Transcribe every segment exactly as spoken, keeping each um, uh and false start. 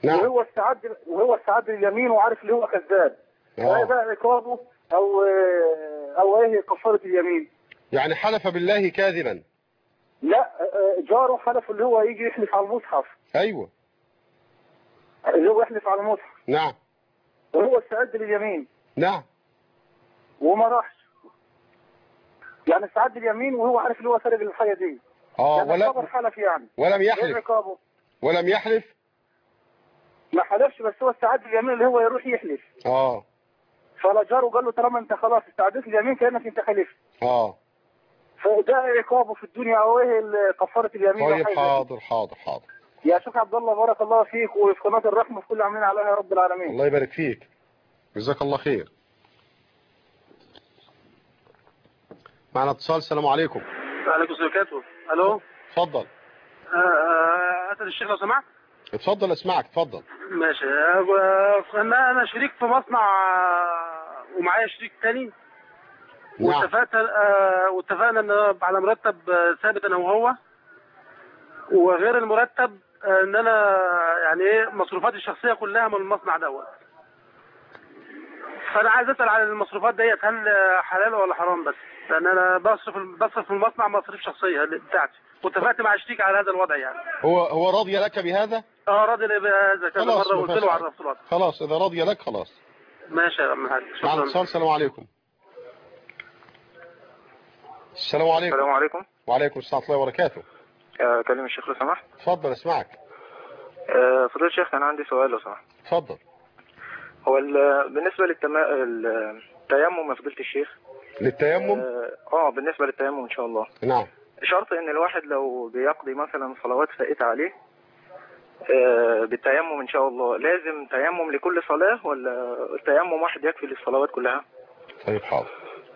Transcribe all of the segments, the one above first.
نعم. وهو استعد وهو استعد لليمين وعارف اللي هو كذاب. آه. ده عقابه او او ايه كفاره اليمين؟ يعني حلف بالله كاذبا. لا جاره حلف اللي هو يجي يحلف على المصحف. ايوه. اللي هو يحلف على المصحف. نعم. وهو استعد لليمين. نعم. وما راحش. يعني استعد لليمين وهو عارف اللي هو سرق الحاجه دي. اه يعني ولا يعتبر حلف يعني. ولم ايه يحلف. عقابه؟ ولم يحلف. ما حلفش بس هو استعد لليمين اللي هو يروح يحلف. اه. فجاره قال له طالما انت خلاص استعدت لليمين كانك انت حلفت. اه. فده عقابه في الدنيا او ايه كفاره اليمين. طيب حاضر حاضر حاضر. يا شيخ عبد الله بارك الله فيك وفي قناه الرحمه في كل عاملين عليها يا رب العالمين. الله يبارك فيك. جزاك الله خير. معنا اتصال. السلام عليكم. وعليكم السلام وبركاته. الو. اتفضل. اسال الشيخ لو سمحت. اتفضل اسمعك. اتفضل. ماشي. انا انا شريك في مصنع ومعايا شريك تاني. نعم. واتفقت واتفقنا ان على مرتب ثابت انا وهو، وغير المرتب ان انا يعني ايه مصروفاتي الشخصيه كلها من المصنع دوت. فانا عايز اسال على المصروفات ديت هل حلال ولا حرام؟ بس لان انا بصرف بصرف في المصنع مصاريف شخصيه بتاعتي، واتفقت مع شريك على هذا الوضع يعني. هو هو راضي لك بهذا؟ اه راضي بهذا كذا مره وقلت له عرفت له. خلاص اذا راضي لك خلاص. ماشي يا عم الحاج. معنا اتصال. السلام عليكم. السلام عليكم. السلام عليكم. وعليكم السلام ورحمه الله وبركاته. اكلم الشيخ لو سمحت. اتفضل اسمعك. أه فضيلة الشيخ انا عندي سؤال لو سمحت. اتفضل. هو بالنسبه للتم... التيمم يا فضيلة الشيخ. للتيمم؟ اه, آه بالنسبه للتيمم ان شاء الله. نعم. شرط ان الواحد لو بيقضي مثلا صلوات فائته عليه آه بالتيمم ان شاء الله لازم تيمم لكل صلاه ولا التيمم واحد يكفي للصلوات كلها؟ طيب حاضر.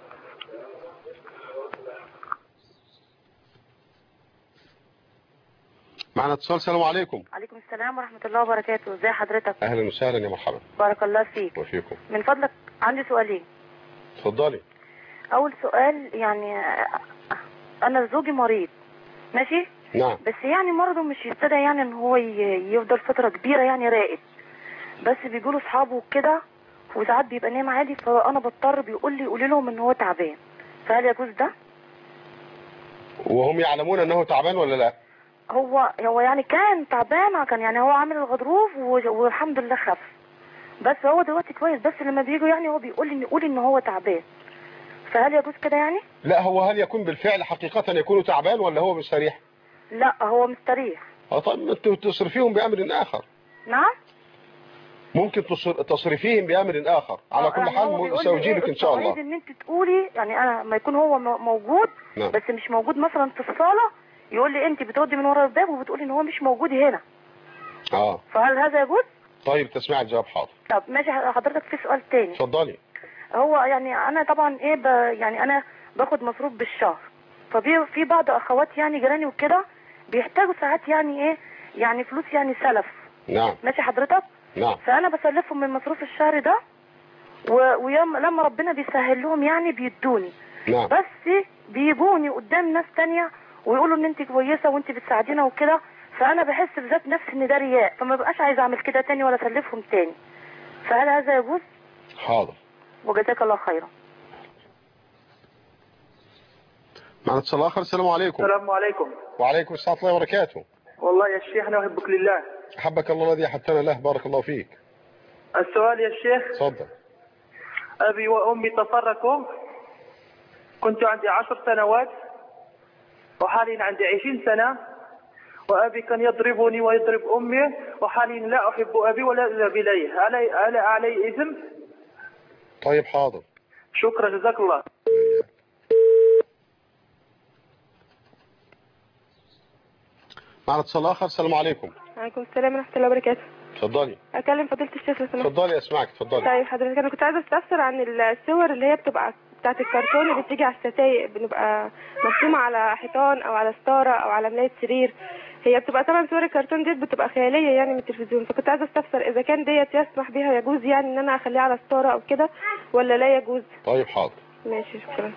معنا اتصال. السلام عليكم. عليكم السلام ورحمة الله وبركاته. ازي حضرتك؟ اهلا وسهلا يا مرحبا. بارك الله فيك. وفيكم. من فضلك عندي سؤالين. اتفضلي. اول سؤال يعني انا زوجي مريض ماشي. نعم. بس يعني مرضه مش يبتدى يعني ان هو يفضل فترة كبيرة يعني راقد، بس بيجوا اصحابه كده وساعات بيبقى نايم عادي، فانا بضطر بيقول لي قولي لهم ان هو تعبان، فهل يجوز ده؟ وهم يعلمون انه تعبان ولا لا؟ هو هو يعني كان تعبان، كان يعني هو عامل الغضروف والحمد لله خف، بس هو دلوقتي كويس، بس لما بيجوا يعني هو بيقول لي نقول ان هو تعبان، فهل يجوز كده يعني؟ لا هو هل يكون بالفعل حقيقة يكون تعبان ولا هو مستريح؟ لا هو مستريح. اه طيب انتوا تصرفيهم بأمر آخر. نعم؟ ممكن تصرفيهم بأمر آخر. على كل حال سأجيبك إن شاء الله. ان انت تقولي يعني انا ما يكون هو موجود. نعم. بس مش موجود مثلا في الصالة، يقول لي انت بتودي من ورا الباب وبتقولي ان هو مش موجود هنا. اه فهل هذا يجوز؟ طيب تسمع الجواب. حاضر. طب ماشي حضرتك. في سؤال تاني. اتفضلي. هو يعني انا طبعا ايه ب... يعني انا باخد مصروف بالشهر، ففي في بعض اخوات يعني جيراني وكده بيحتاجوا ساعات يعني ايه يعني فلوس يعني سلف. نعم. ماشي حضرتك. نعم. فانا بسلفهم من مصروف الشهر ده و... ويوم لما ربنا بيسهل لهم يعني بيدوني. نعم. بس بيجوني قدام ناس تانية ويقولوا ان انت كويسه وانت بتساعدينا وكده، فانا بحس بذات نفسي ان ده رياء، فما بقاش عايزه اعمل كده تاني ولا اسلفهم تاني، فهل هذا يجوز؟ حاضر. وجزاك الله خيرا. معنا اتصال اخر. السلام عليكم. السلام عليكم. وعليكم السلام ورحمه الله وبركاته. والله يا شيخ انا احبك لله. احبك الله الذي احببتنا له. بارك الله فيك. السؤال يا شيخ. اتفضل. ابي وامي تفرقوا، كنت عندي عشر سنوات وحاليا عندي عشرين سنة، وأبي كان يضربني ويضرب أمي، وحاليا لا أحب أبي ولا أذهب إليه، علي علي علي إثم؟ طيب حاضر. شكرا جزاك الله. معنا اتصال آخر. السلام عليكم. وعليكم السلام ورحمة الله وبركاته. اتفضلي. أكلم فضيلة الشيخ لو سمحت. اتفضلي اسمعك. اتفضلي. طيب حضرتك أنا كنت عايزة أستفسر عن الصور اللي هي بتبقى بتاعت الكرتون اللي بتيجي على الستاير، بنبقى مرسومة على حيطان أو على ستارة أو على ملاية سرير، هي بتبقى طبعا صور الكرتون ديت بتبقى خيالية يعني من التلفزيون، فكنت عايزة أستفسر إذا كان ديت يسمح بها يجوز يعني إن أنا أخليها على ستارة أو كده ولا لا يجوز؟ طيب حاضر. ماشي شكرا.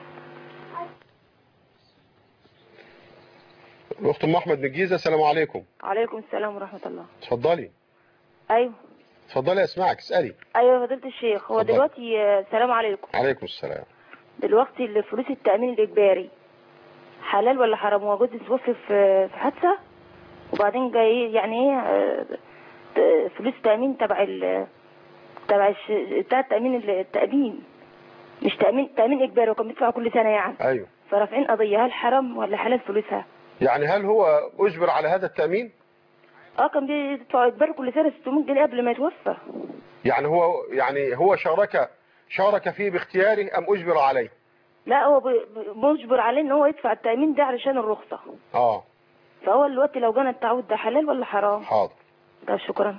الأخت أم أحمد من الجيزة. السلام عليكم. وعليكم السلام ورحمة الله. اتفضلي. ايوه اتفضلي اسمعك اسالي. ايوه يا فضيله الشيخ. هو اتفضل. دلوقتي آه، السلام عليكم. عليكم السلام. دلوقتي الفلوس التامين الاجباري حلال ولا حرام؟ هو جوزي توفي في في حادثه وبعدين جاي يعني ايه آه، فلوس تامين تبع ال تبع الش... بتاع التامين التامين مش تامين تامين اجباري وكان بيدفع كل سنه يعني. ايوه. فرافعين قضيه هل حرام ولا حلال فلوسها؟ يعني هل هو اجبر على هذا التامين؟ اه كان بيدفع اجباري كل سنه ستمائة جنيه قبل ما يتوفى. يعني هو يعني هو شارك شارك فيه باختياره ام اجبر عليه؟ لا هو ب- مجبر عليه ان هو يدفع التامين ده علشان الرخصه. اه. فهو دلوقتي لو جانا التعويض ده حلال ولا حرام؟ حاضر. طب شكرا.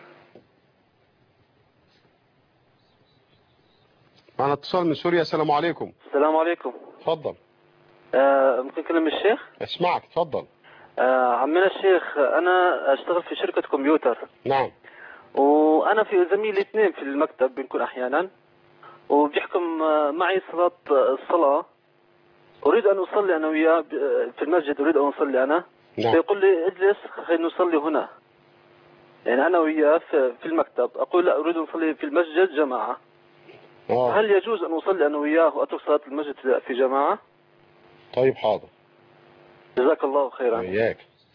معنا اتصال من سوريا. السلام عليكم. السلام عليكم. اتفضل. آه ممكن كلام الشيخ؟ اسمعك اتفضل. آه عمنا الشيخ، انا اشتغل في شركة كمبيوتر. نعم. وانا في زميلي اثنين في المكتب بنكون احيانا وبيحكم آه، معي صلاة الصلاة. اريد ان اصلي انا وياه في المسجد، اريد ان اصلي انا. نعم. فيقول لي اجلس خلينا نصلي هنا. يعني انا وياه في في المكتب، اقول لا اريد ان اصلي في المسجد جماعة. آه. هل يجوز ان اصلي انا وياه واترك صلاة المسجد في جماعة؟ طيب حاضر. جزاك الله خيرا. وياك.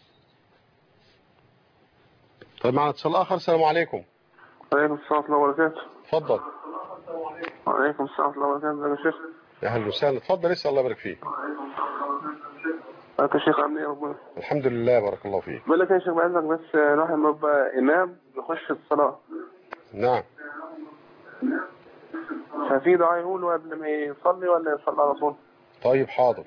طيب معنا اتصال اخر. السلام عليكم. وعليكم السلام ورحمة الله وبركاته. اتفضل. وعليكم السلام ورحمة الله وبركاته. ازيك يا شيخ؟ يا اهلا وسهلا. اتفضل اسال الله يبارك فيك. ازيك يا شيخ؟ عامل ايه ربنا؟ الحمد لله بارك الله فيك. بقول لك يا شيخ بعزك بس الواحد لما يبقى امام يخش الصلاة. نعم. ففي دعاء يقول قبل ما يصلي ولا يصلي على طول؟ طيب حاضر.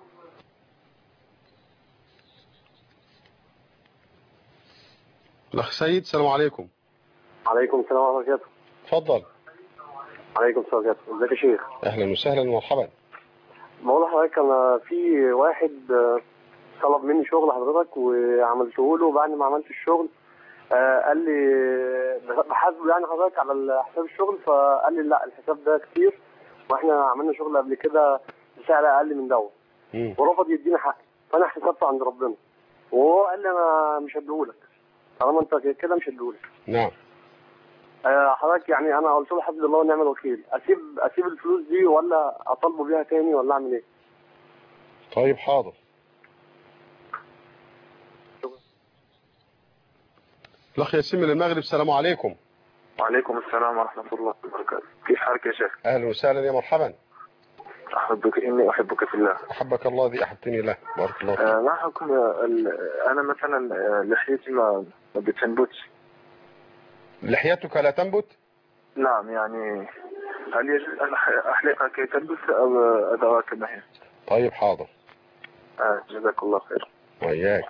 الاخ سيد. السلام عليكم. عليكم السلام ورحمة الله وبركاته. اتفضل. عليكم السلام ورحمة الله. ازيك يا شيخ؟ اهلا وسهلا ومرحبا. بقول لحضرتك انا في واحد طلب مني شغل حضرتك وعملته له، وبعد ما عملت الشغل آه قال لي بحاسبه يعني حضرتك على حساب الشغل، فقال لي لا الحساب ده كتير واحنا عملنا شغل قبل كده بسعر اقل من دوت، ورفض يديني حقي، فانا حسبته عند ربنا وهو قال لي انا مش هديهولك طالما انت كده مش هديهولك. نعم. آه حضرتك يعني انا قلت له حسبي الله ونعم الوكيل، اسيب اسيب الفلوس دي ولا اطالبه بيها تاني ولا اعمل ايه؟ طيب حاضر. الاخ ياسين من المغرب. السلام عليكم. وعليكم السلام ورحمة الله وبركاته. كيف حالك يا شيخ؟ اهلا وسهلا يا مرحبا. احبك اني احبك في الله. احبك الله ذي احبتني له. بارك الله فيك. آه ما حكم انا مثلا لحيتي ما ما بتنبتش. لحيتك لا تنبت؟ نعم، يعني هل يجوز ان احلقها كي تنبت او ادعوها كما هي؟ طيب حاضر. آه جزاك الله خير. وإياك.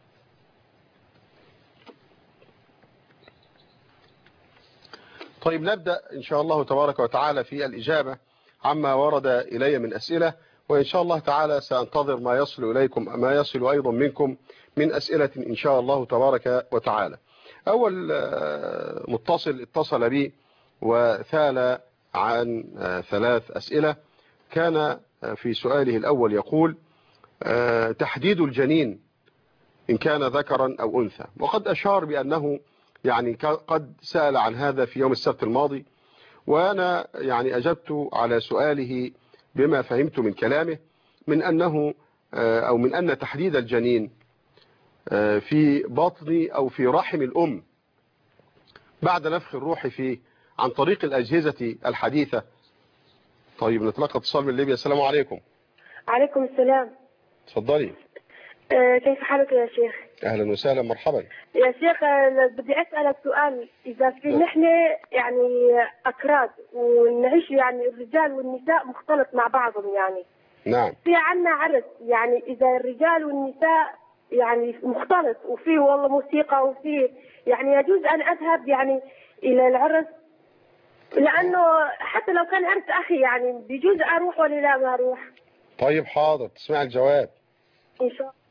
طيب نبدأ إن شاء الله تبارك وتعالى في الإجابة عما ورد إلي من أسئلة، وإن شاء الله تعالى سأنتظر ما يصل إليكم ما يصل أيضا منكم من أسئلة إن شاء الله تبارك وتعالى. أول متصل اتصل بي وثال عن ثلاث أسئلة. كان في سؤاله الأول يقول تحديد الجنين إن كان ذكرا أو أنثى، وقد أشار بأنه يعني قد سأل عن هذا في يوم السبت الماضي، وأنا يعني أجبت على سؤاله بما فهمت من كلامه من أنه أو من أن تحديد الجنين في بطن أو في رحم الأم بعد نفخ الروح فيه عن طريق الأجهزة الحديثة. طيب نتلقى اتصال من ليبيا. السلام عليكم. عليكم السلام. تفضلي. أه كيف حالك يا شيخ؟ أهلا وسهلا مرحبا. يا شيخ بدي أسألك سؤال. إذا في نحن يعني أكراد ونعيش يعني الرجال والنساء مختلط مع بعضهم يعني. نعم. في عنا عرس يعني إذا الرجال والنساء يعني مختلط وفيه والله موسيقى وفيه يعني يجوز أن أذهب يعني إلى العرس، لأنه حتى لو كان عرس أخي يعني بيجوز أروح ولا لا ما أروح؟ طيب حاضر تسمع الجواب إن شاء الله.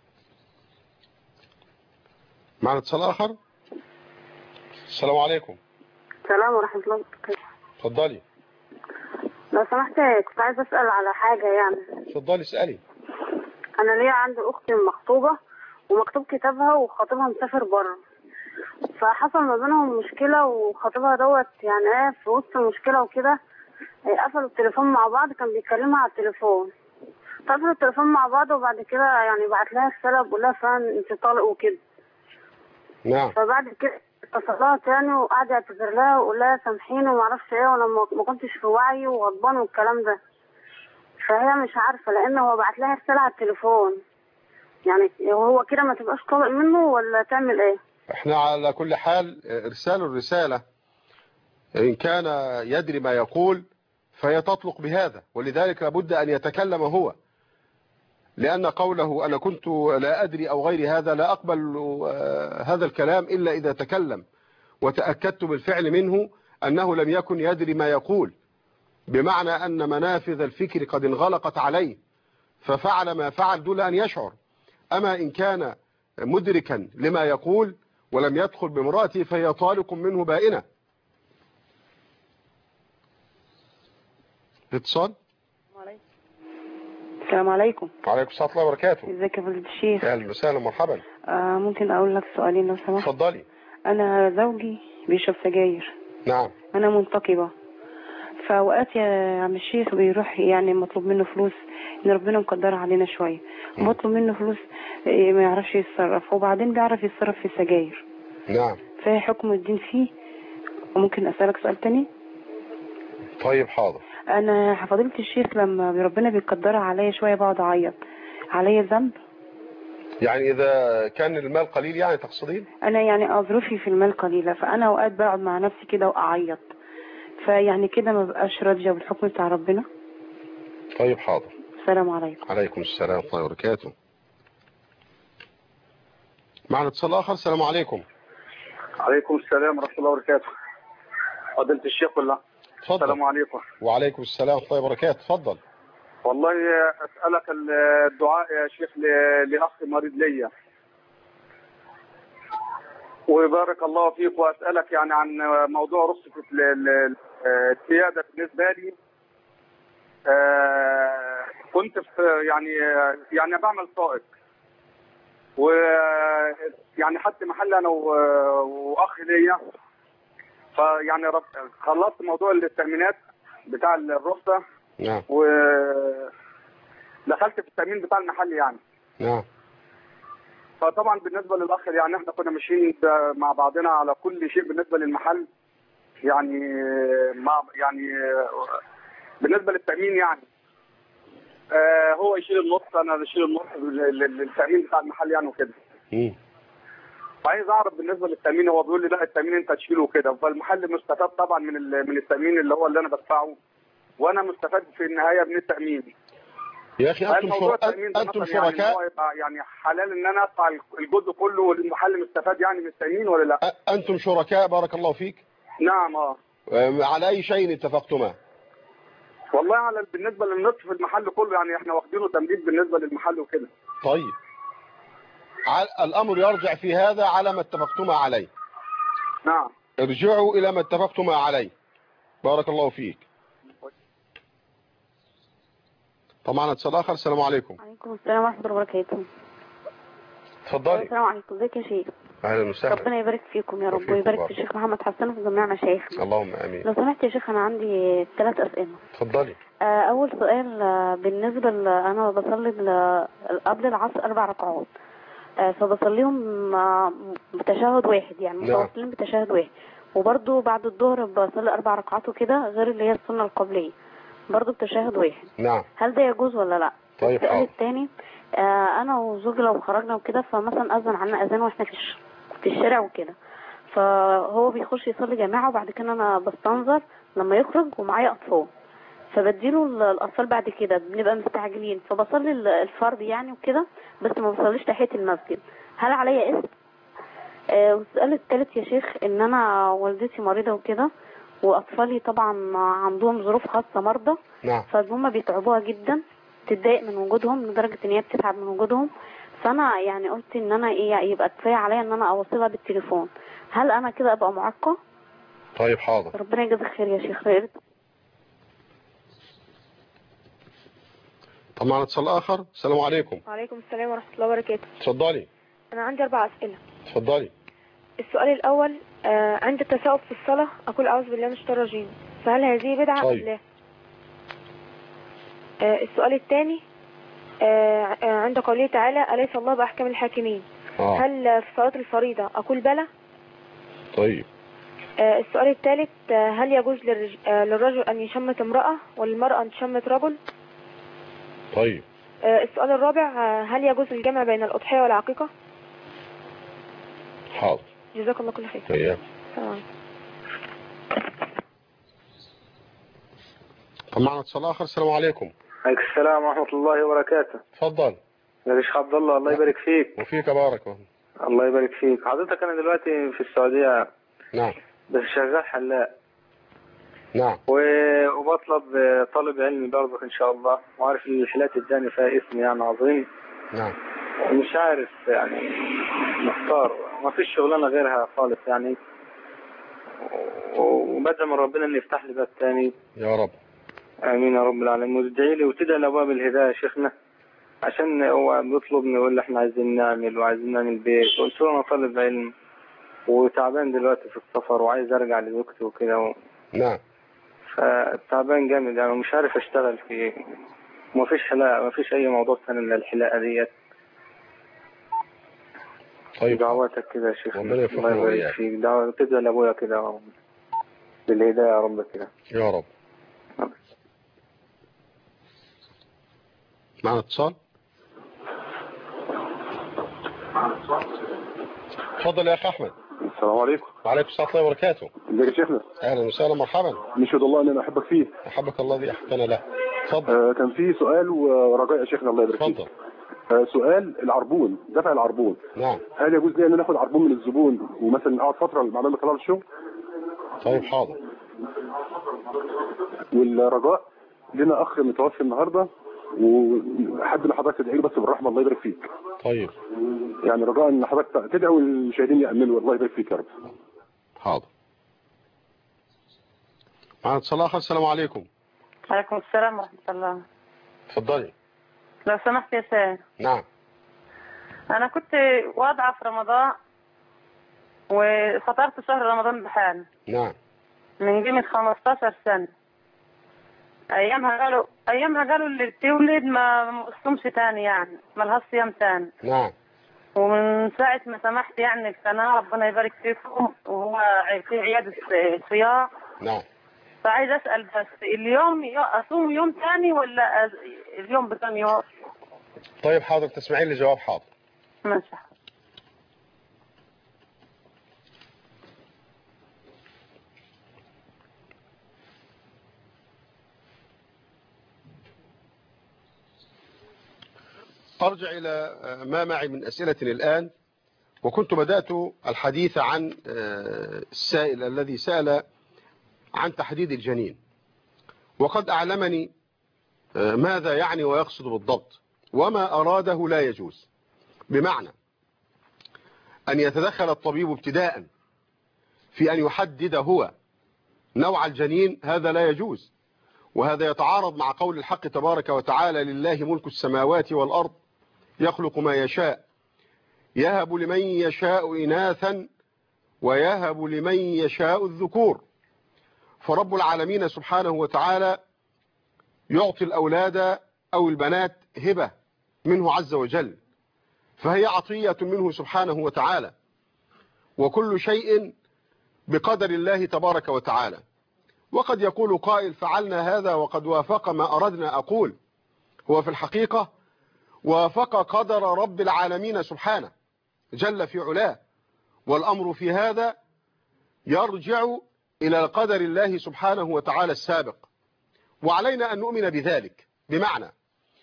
معنا اتصال آخر. السلام عليكم. السلام ورحمة الله وبركاته. اتفضلي. لو سمحت كنت عايزة أسأل على حاجة يعني. اتفضلي اسألي. أنا ليا عندي أختي مخطوبة ومكتوب كتابها وخطيبها مسافر بره، فحصل ما بينهم مشكلة، وخطيبها دوت يعني ايه في وسط المشكلة وكده إيه، قفلوا التليفون مع بعض، كان بيكلمها على التليفون، قفلوا التليفون مع بعض، وبعد كده يعني بعت لها رسالة بقول لها فعلا انت طالق وكده. نعم. فبعد كده اتصل لها تاني وقعد يعتذر لها ويقول لها سامحيني وما اعرفش ايه، وانا ما- ما كنتش في وعي وغضبان والكلام ده. فهي مش عارفة لان هو بعت لها رسالة على التليفون، يعني هو كده ما تبقاش طالق منه ولا تعمل ايه؟ احنا على كل حال ارسال الرسالة ان كان يدري ما يقول فهي تطلق بهذا، ولذلك لابد ان يتكلم هو، لان قوله انا كنت لا ادري او غير هذا لا اقبل آه، هذا الكلام الا اذا تكلم وتأكدت بالفعل منه انه لم يكن يدري ما يقول، بمعنى ان منافذ الفكر قد انغلقت عليه ففعل ما فعل دون ان يشعر. اما ان كان مدركا لما يقول ولم يدخل بامرأته فهي طالق منه بائنة. اتصال. السلام عليكم. وعليكم السلام ورحمة الله وبركاته. ازيك يا فضيلة الشيخ؟ اهلا وسهلا مرحبا. آه ممكن اقول لك سؤالين لو سمحت؟ اتفضلي. انا زوجي بيشرب سجاير. نعم. انا منتقبة، فاوقات يا عم الشيخ بيروح يعني مطلوب منه فلوس ان ربنا مقدرها علينا شوية، مطلوب منه فلوس إيه ما يعرفش يتصرف، وبعدين بيعرف يتصرف في السجاير. نعم. فهي حكم الدين فيه. وممكن اسألك سؤال تاني؟ طيب حاضر. انا فضيلة الشيخ لما ربنا بيقدرها عليا شوية بقعد اعيط، عليا ذنب؟ يعني اذا كان المال قليل يعني تقصدين؟ انا يعني اظروفي في المال قليلة، فانا اوقات بقعد مع نفسي كده واعيط، فيعني كده ما بقاش راضية بالحكم بتاع ربنا. طيب حاضر. السلام عليكم. عليكم السلام ورحمة الله وبركاته. معنا اتصال اخر. السلام عليكم. عليكم السلام ورحمة الله وبركاته. فضيلة الشيخ والله. اتفضل. السلام عليكم. وعليكم السلام ورحمة الله وبركاته. اتفضل. والله أسألك الدعاء يا شيخ لأخ مريض ليا، وبارك الله فيك، وأسألك يعني عن موضوع رخصة السيادة بالنسبة لي. كنت في يعني يعني بعمل سائق، ويعني حتى محل أنا وأخ ليا، فيعني خلصت موضوع التأمينات بتاع الرخصة. نعم. ودخلت في التأمين بتاع المحل يعني. نعم. فطبعا بالنسبة للأخ يعني احنا كنا ماشيين مع بعضنا على كل شيء بالنسبة للمحل، يعني مع يعني بالنسبة للتأمين يعني آه هو يشيل النص انا بشيل النص للتأمين بتاع المحل يعني وكده. امم عايز اعرف بالنسبة للتأمين، هو بيقول لي لا التأمين انت تشيله كده، فالمحل مستفاد طبعا من من التأمين اللي هو اللي انا بدفعه، وانا مستفاد في النهاية من التأمين. يا اخي انتم شركاء، انتم شركاء يعني, يعني حلال ان انا ادفع الجزء كله والمحل مستفاد يعني من التأمين ولا لا؟ انتم شركاء بارك الله فيك. نعم. اه على اي شيء اتفقتما؟ والله على بالنسبة للنصف المحل كله، يعني احنا واخدينه تمديد بالنسبة للمحل وكده. طيب الامر يرجع في هذا على ما اتفقتما عليه. نعم. ارجعوا الى ما اتفقتما عليه. بارك الله فيك. طبعا اتصال اخر. السلام عليكم. وعليكم السلام ورحمه الله وبركاته. اتفضلي. السلام عليكم. ازيك يا شيخ؟ اهلا وسهلا. ربنا يبارك فيكم يا رب، ويبارك في الشيخ محمد حسن وفي جميع مشايخنا. اللهم امين. لو سمحت يا شيخ انا عندي ثلاث اسئله. اتفضلي. اول سؤال بالنسبه انا بصلي قبل العصر اربع ركعات، فبصليهم بتشهد واحد يعني متواصلين بتشهد واحد، وبرده بعد الظهر بصلي اربع ركعات وكده غير اللي هي السنه القبليه برضه بتشهد واحد. نعم. هل ده يجوز ولا لا؟ طيب. السؤال الثاني آه انا وزوجي لو خرجنا وكده فمثلا اذن عنا اذان واحنا في في الشارع وكده، فهو بيخش يصلي جماعه وبعد كده انا بستنظر لما يخرج ومعايا اطفال، فبديله الاطفال بعد كده بنبقى مستعجلين فبصلي الفرض يعني وكده، بس ما بصليش تحيه المسجد، هل عليا اسم؟ آه والسؤال الثالث يا شيخ ان انا والدتي مريضه وكده، واطفالي طبعا عندهم ظروف خاصه مرضى. نعم. فهم بيتعبوها جدا، تتضايق من وجودهم لدرجه ان هي بتتعب من وجودهم، فانا يعني قلت ان انا ايه يبقى كفايه عليا ان انا اوصلها بالتليفون، هل انا كده ابقى معاقه؟ طيب حاضر. ربنا يجزاك خير يا شيخ. خير. طبعا اتصال اخر. السلام عليكم. وعليكم السلام ورحمه الله وبركاته. اتفضلي. انا عندي اربع اسئله. اتفضلي. السؤال الأول آه عند التثاؤب في الصلاة أقول أعوذ بالله من الشيطان الرجيم، فهل هذه بدعة طيب. أم لا؟ آه السؤال الثاني آه عند قوله تعالى أليس الله بأحكم الحاكمين، آه. هل في صلاة الفريضة أقول بلى؟ طيب. آه السؤال الثالث آه هل يجوز للرج... آه للرجل أن يشمت امرأة وللمرأة أن تشمت رجل؟ طيب. آه السؤال الرابع آه هل يجوز الجمع بين الأضحية والعقيقة؟ حاضر. جزاك الله كل خير. طيب. تمام. طب معنا اتصال آخر. السلام عليكم. عليكم السلام ورحمة الله وبركاته. اتفضل. يا شيخ عبد الله، الله يبارك فيك. وفيك بارك. الله يبارك فيك. حضرتك أنا دلوقتي في السعودية. نعم. بس شغال حلاق. نعم. وبطلب طالب علمي برضك إن شاء الله، وعارف الحالات الداني فيها اسم يعني عظيم. نعم. ومش عارف يعني مختار، ما فيش شغلانة غيرها خالص يعني، وبدعي من ربنا إن يفتح لي باب تاني. يا رب. آمين يا رب العالمين. وتدعي لي وتدعي لأبواب الهداية يا شيخنا، عشان هو بيطلبني يقول لي احنا عايزين نعمل وعايزين نعمل بيت، قلت له انا طالب علم وتعبان دلوقتي في السفر وعايز ارجع لزوجتي وكده و... نعم. فتعبان جامد يعني، ومش عارف اشتغل في ايه، ومفيش حلاقة، مفيش اي موضوع ثاني الا الحلاقة ديت. طيب. دعواتك كده يا شيخ. ربنا يوفقنا وإياك. فيك. دعوة تدعي لابويا كده بالهداية يا رب كده. يا رب. معنا اتصال. اتفضل يا اخ احمد. السلام عليكم. وعليكم السلام ورحمه الله وبركاته. ازيك يا شيخنا؟ اهلا وسهلا مرحبا. نشهد الله ان انا احبك فيه. احبك الله الذي احبنا له. اتفضل. آه كان في سؤال ورجاء يا شيخنا الله يبارك فيك. اتفضل. آه سؤال العربون، دفع العربون. نعم. هل يجوز لي ان انا اخد عربون من الزبون ومثلا اقعد فتره مع ما طلع الشغل؟ طيب حاضر. والرجاء لنا اخ متوفي النهارده وحد ان حضرتك تدعي له بس بالرحمه الله يبارك فيك. طيب. يعني رجاء ان حضرتك تدعو المشاهدين يامنوا الله يبارك فيك يا رب. حاضر. معنا اتصال اخر. السلام عليكم. وعليكم السلام ورحمه الله. اتفضلي. لو سمحت يا سيد. نعم. انا كنت واضعه في رمضان وفطرت شهر رمضان بحال. نعم. من قيمه خمستاشر سنه. ايامها قالوا ايامها قالوا اللي بتولد ما مصومش تاني يعني، ما لهاش صيام تاني. نعم. ومن ساعه ما سمحت يعني القناه ربنا يبارك فيكم، وهو في عياده صيام. نعم. فعايز اسال بس اليوم اصوم يوم تاني ولا اليوم بكم يوم؟ طيب حاضر، تسمعين لي جواب. حاضر. ماشي. أرجع إلى ما معي من أسئلة الآن، وكنت بدأت الحديث عن السائل الذي سأل عن تحديد الجنين، وقد أعلمني ماذا يعني ويقصد بالضبط، وما أراده لا يجوز. بمعنى أن يتدخل الطبيب ابتداء في أن يحدد هو نوع الجنين، هذا لا يجوز، وهذا يتعارض مع قول الحق تبارك وتعالى: لله ملك السماوات والأرض يخلق ما يشاء يهب لمن يشاء إناثا ويهب لمن يشاء الذكور. فرب العالمين سبحانه وتعالى يعطي الأولاد أو البنات هبة منه عز وجل، فهي عطية منه سبحانه وتعالى، وكل شيء بقدر الله تبارك وتعالى. وقد يقول قائل: فعلنا هذا وقد وافق ما أردنا. أقول: هو في الحقيقة وافق قدر رب العالمين سبحانه جل في علاه، والأمر في هذا يرجع إلى قدر الله سبحانه وتعالى السابق، وعلينا أن نؤمن بذلك. بمعنى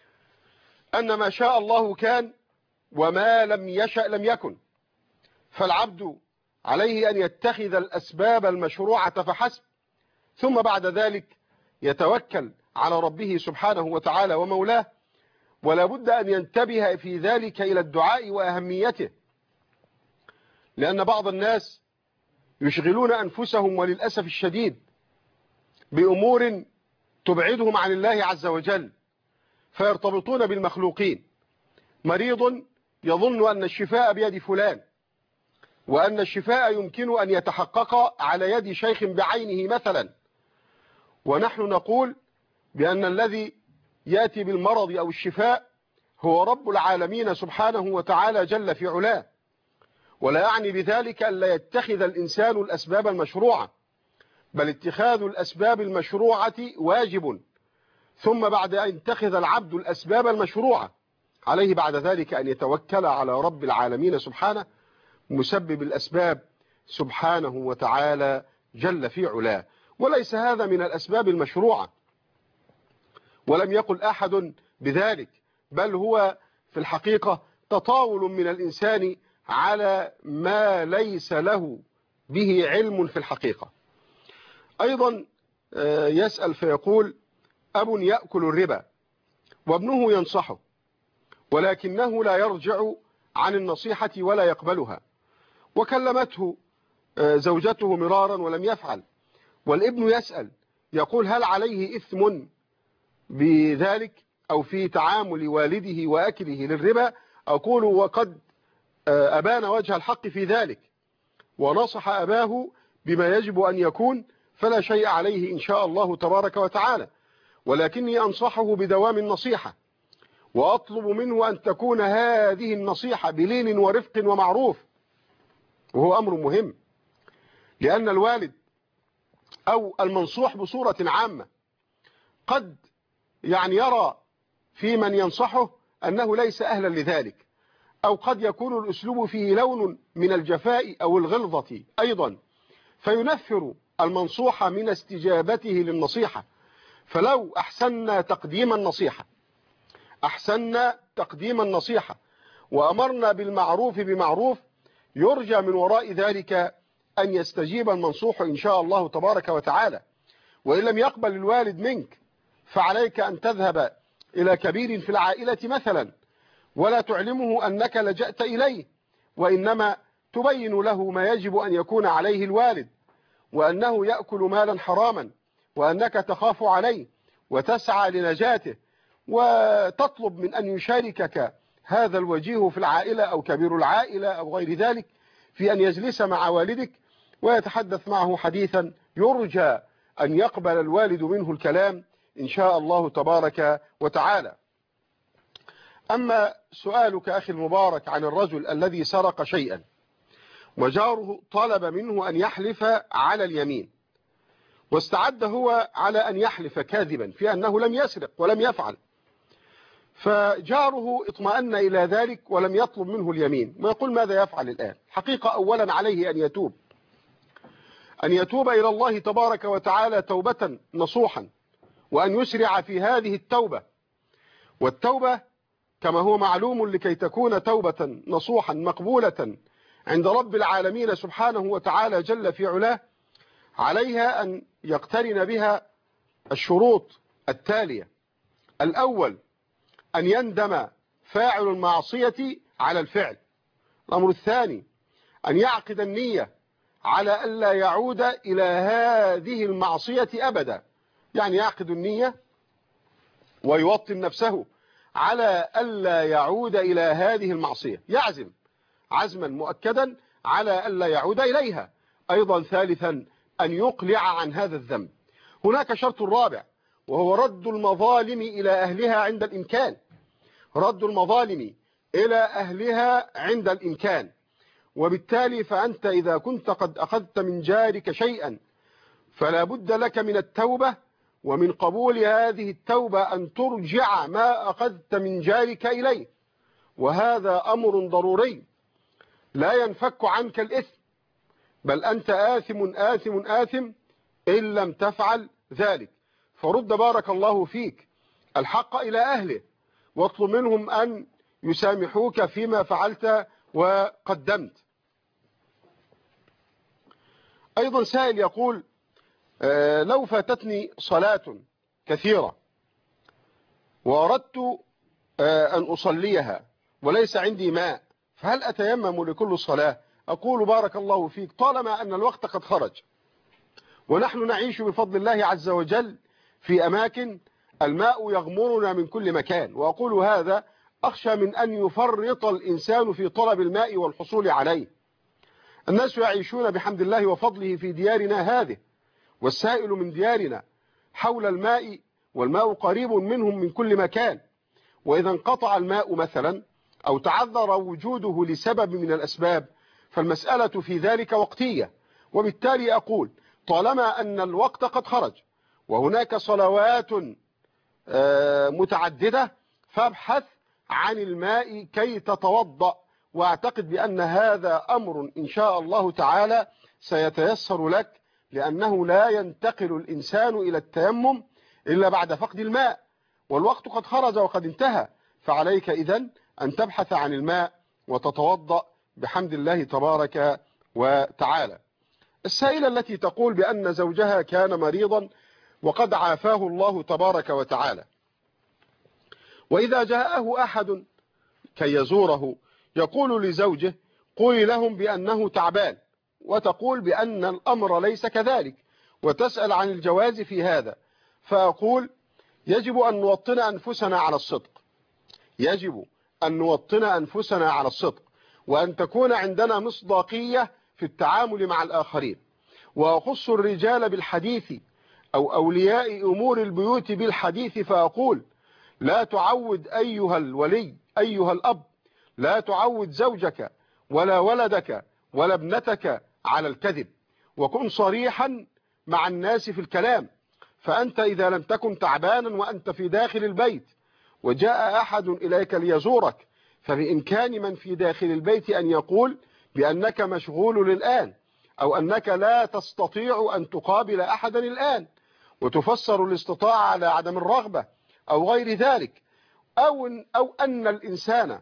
أن ما شاء الله كان وما لم يشأ لم يكن، فالعبد عليه أن يتخذ الأسباب المشروعة فحسب، ثم بعد ذلك يتوكل على ربه سبحانه وتعالى ومولاه، ولا بد أن ينتبه في ذلك إلى الدعاء وأهميته، لأن بعض الناس يشغلون أنفسهم وللأسف الشديد بأمور تبعدهم عن الله عز وجل، فيرتبطون بالمخلوقين. مريض يظن أن الشفاء بيد فلان، وأن الشفاء يمكن أن يتحقق على يد شيخ بعينه مثلا، ونحن نقول بأن الذي يأتي بالمرض أو الشفاء هو رب العالمين سبحانه وتعالى جل في علاه. ولا يعني بذلك أن لا يتخذ الإنسان الأسباب المشروعة، بل اتخاذ الأسباب المشروعة واجب، ثم بعد أن يتخذ العبد الأسباب المشروعة عليه بعد ذلك أن يتوكل على رب العالمين سبحانه مسبب الأسباب سبحانه وتعالى جل في علاه. وليس هذا من الأسباب المشروعة، ولم يقل أحد بذلك، بل هو في الحقيقة تطاول من الإنسان على ما ليس له به علم في الحقيقة. أيضا يسأل فيقول: أب يأكل الربا وابنه ينصحه ولكنه لا يرجع عن النصيحة ولا يقبلها، وكلمته زوجته مرارا ولم يفعل، والابن يسأل يقول: هل عليه إثم بذلك أو في تعامل والده وأكله للربا؟ أقول: وقد أبان وجه الحق في ذلك ونصح أباه بما يجب أن يكون، فلا شيء عليه إن شاء الله تبارك وتعالى، ولكني أنصحه بدوام النصيحة، وأطلب منه أن تكون هذه النصيحة بلين ورفق ومعروف، وهو أمر مهم، لأن الوالد أو المنصوح بصورة عامة قد يعني يرى في من ينصحه أنه ليس أهلا لذلك، أو قد يكون الأسلوب فيه لون من الجفاء أو الغلظة أيضا، فينفر المنصوح من استجابته للنصيحة. فلو أحسننا تقديم النصيحة أحسننا تقديم النصيحة وأمرنا بالمعروف بمعروف، يرجى من وراء ذلك أن يستجيب المنصوح إن شاء الله تبارك وتعالى. وإن لم يقبل الوالد منك فعليك أن تذهب إلى كبير في العائلة مثلا، ولا تعلمه أنك لجأت إليه، وإنما تبين له ما يجب أن يكون عليه الوالد، وأنه يأكل مالا حراما، وأنك تخاف عليه وتسعى لنجاته، وتطلب من أن يشاركك هذا الوجيه في العائلة أو كبير العائلة أو غير ذلك في أن يجلس مع والدك ويتحدث معه حديثا يرجى أن يقبل الوالد منه الكلام إن شاء الله تبارك وتعالى. أما سؤالك أخي المبارك عن الرجل الذي سرق شيئا وجاره طلب منه أن يحلف على اليمين، واستعد هو على أن يحلف كاذبا في أنه لم يسرق ولم يفعل، فجاره اطمأن إلى ذلك ولم يطلب منه اليمين، ويقول: ماذا يفعل الآن؟ حقيقة أولا عليه أن يتوب أن يتوب إلى الله تبارك وتعالى توبة نصوحا، وأن يسرع في هذه التوبة. والتوبة كما هو معلوم لكي تكون توبة نصوحا مقبولة عند رب العالمين سبحانه وتعالى جل في علاه، عليها أن يقترن بها الشروط التالية: الأول أن يندم فاعل المعصية على الفعل. الأمر الثاني أن يعقد النية على ألا يعود إلى هذه المعصية أبدا، يعني يعقد النية ويوطن نفسه على ألا يعود إلى هذه المعصية، يعزم عزما مؤكدا على ألا يعود إليها. أيضا ثالثا أن يقلع عن هذا الذنب. هناك شرط رابع، وهو رد المظالم إلى أهلها عند الإمكان، رد المظالم إلى أهلها عند الإمكان. وبالتالي فأنت إذا كنت قد أخذت من جارك شيئا فلا بد لك من التوبة، ومن قبول هذه التوبة أن ترجع ما أخذت من جارك إليه، وهذا أمر ضروري لا ينفك عنك الإثم، بل أنت آثم آثم آثم إن لم تفعل ذلك. فرد بارك الله فيك الحق إلى أهله، واطلب منهم أن يسامحوك فيما فعلت وقدمت. أيضا سائل يقول: آه لو فاتتني صلاة كثيرة وأردت آه أن أصليها وليس عندي ماء، فهل أتيمم لكل صلاة؟ أقول: بارك الله فيك، طالما أن الوقت قد خرج ونحن نعيش بفضل الله عز وجل في أماكن الماء يغمرنا من كل مكان، وأقول هذا أخشى من أن يفرط الإنسان في طلب الماء والحصول عليه. الناس يعيشون بحمد الله وفضله في ديارنا هذه، والسائل من ديارنا حول الماء، والماء قريب منهم من كل مكان. وإذا انقطع الماء مثلا أو تعذر وجوده لسبب من الأسباب فالمسألة في ذلك وقتية. وبالتالي أقول طالما أن الوقت قد خرج وهناك صلوات متعددة فابحث عن الماء كي تتوضأ، وأعتقد بأن هذا أمر إن شاء الله تعالى سيتيسر لك، لأنه لا ينتقل الإنسان إلى التيمم إلا بعد فقد الماء، والوقت قد خرج وقد انتهى. فعليك إذن أن تبحث عن الماء وتتوضأ بحمد الله تبارك وتعالى. السائلة التي تقول بأن زوجها كان مريضا وقد عافاه الله تبارك وتعالى، وإذا جاءه أحد كي يزوره يقول لزوجه قولي لهم بأنه تعبان، وتقول بأن الأمر ليس كذلك، وتسأل عن الجواز في هذا. فأقول يجب أن نوطن أنفسنا على الصدق، يجب أن نوطن أنفسنا على الصدق، وأن تكون عندنا مصداقية في التعامل مع الآخرين. وأخص الرجال بالحديث أو أولياء أمور البيوت بالحديث، فأقول لا تعود أيها الولي أيها الأب، لا تعود زوجك ولا ولدك ولا ابنتك على الكذب، وكن صريحا مع الناس في الكلام. فأنت إذا لم تكن تعبانا وأنت في داخل البيت وجاء أحد إليك ليزورك فبإمكان من في داخل البيت أن يقول بأنك مشغول الآن، أو أنك لا تستطيع أن تقابل أحدا الآن، وتفسر الاستطاعة على عدم الرغبة أو غير ذلك، أو, أو أن الإنسان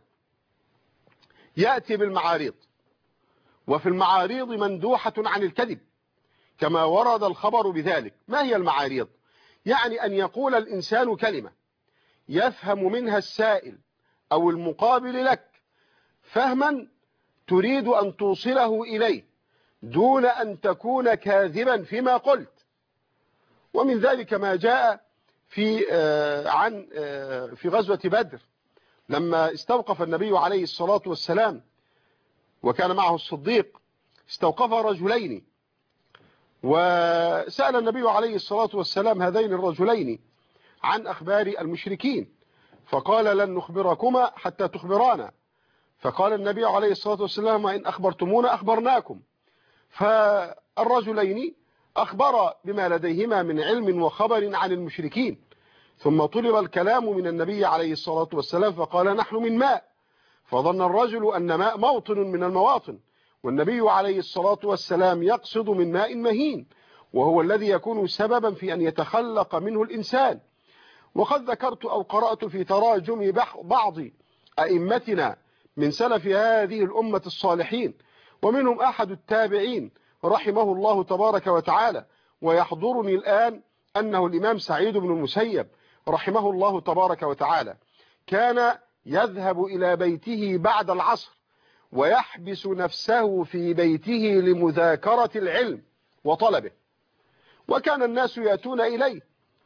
يأتي بالمعاريض، وفي المعاريض مندوحة عن الكذب كما ورد الخبر بذلك. ما هي المعاريض؟ يعني أن يقول الإنسان كلمة يفهم منها السائل أو المقابل لك فهما تريد أن توصله إليه دون أن تكون كاذبا فيما قلت. ومن ذلك ما جاء في عن في غزوة بدر لما استوقف النبي عليه الصلاة والسلام وكان معه الصديق، استوقف رجلين، وسأل النبي عليه الصلاة والسلام هذين الرجلين عن أخبار المشركين، فقال لن نخبركما حتى تخبرانا. فقال النبي عليه الصلاة والسلام إن أخبرتمونا أخبرناكم. فالرجلين أخبر بما لديهما من علم وخبر عن المشركين، ثم طلب الكلام من النبي عليه الصلاة والسلام فقال نحن من ماء، فظن الرجل أن ماء موطن من المواطن، والنبي عليه الصلاة والسلام يقصد من ماء مهين، وهو الذي يكون سببا في أن يتخلق منه الإنسان. وقد ذكرت أو قرأت في تراجم بعض أئمتنا من سلف هذه الأمة الصالحين، ومنهم أحد التابعين رحمه الله تبارك وتعالى، ويحضرني الآن أنه الإمام سعيد بن المسيب رحمه الله تبارك وتعالى كان يذهب إلى بيته بعد العصر ويحبس نفسه في بيته لمذاكرة العلم وطلبه، وكان الناس يأتون إليه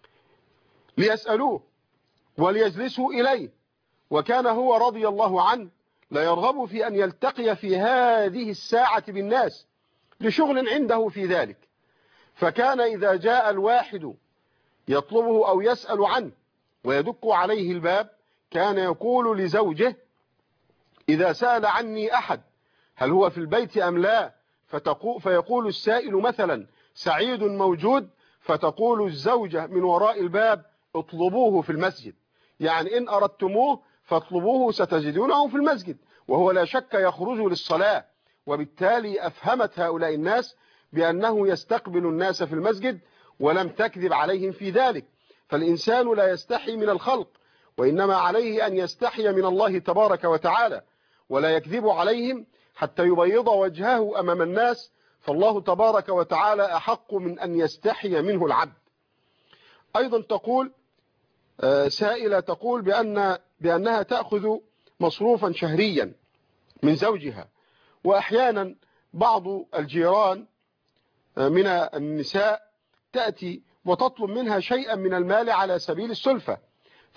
ليسألوه وليجلسوا إليه، وكان هو رضي الله عنه لا يرغب في أن يلتقي في هذه الساعة بالناس لشغل عنده في ذلك. فكان إذا جاء الواحد يطلبه أو يسأل عنه ويدق عليه الباب كان يقول لزوجه إذا سأل عني أحد هل هو في البيت أم لا، فيقول السائل مثلا سعيد موجود، فتقول الزوجة من وراء الباب اطلبوه في المسجد، يعني إن أردتموه فاطلبوه ستجدونه في المسجد، وهو لا شك يخرج للصلاة. وبالتالي أفهمت هؤلاء الناس بأنه يستقبل الناس في المسجد ولم تكذب عليهم في ذلك. فالإنسان لا يستحي من الخلق، وإنما عليه أن يستحي من الله تبارك وتعالى، ولا يكذب عليهم حتى يبيض وجهه أمام الناس، فالله تبارك وتعالى أحق من أن يستحي منه العبد. أيضا تقول سائلة تقول بأن بأنها تأخذ مصروفا شهريا من زوجها، وأحيانا بعض الجيران من النساء تأتي وتطلب منها شيئا من المال على سبيل السلفة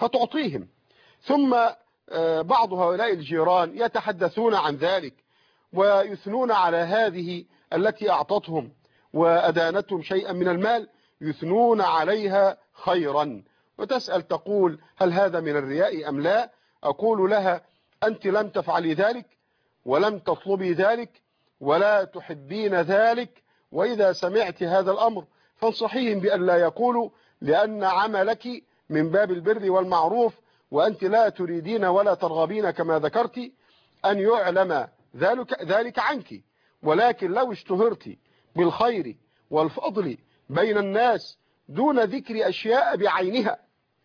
فتعطيهم، ثم بعض هؤلاء الجيران يتحدثون عن ذلك ويثنون على هذه التي أعطتهم وأدانتهم شيئا من المال، يثنون عليها خيرا، وتسأل تقول هل هذا من الرياء أم لا؟ أقول لها أنت لم تفعلي ذلك ولم تطلبي ذلك ولا تحبين ذلك، وإذا سمعت هذا الأمر فانصحيهم بأن لا يقولوا، لأن عملك من باب البر والمعروف، وأنت لا تريدين ولا ترغبين كما ذكرت أن يعلم ذلك, ذلك عنك، ولكن لو اشتهرت بالخير والفضل بين الناس دون ذكر أشياء بعينها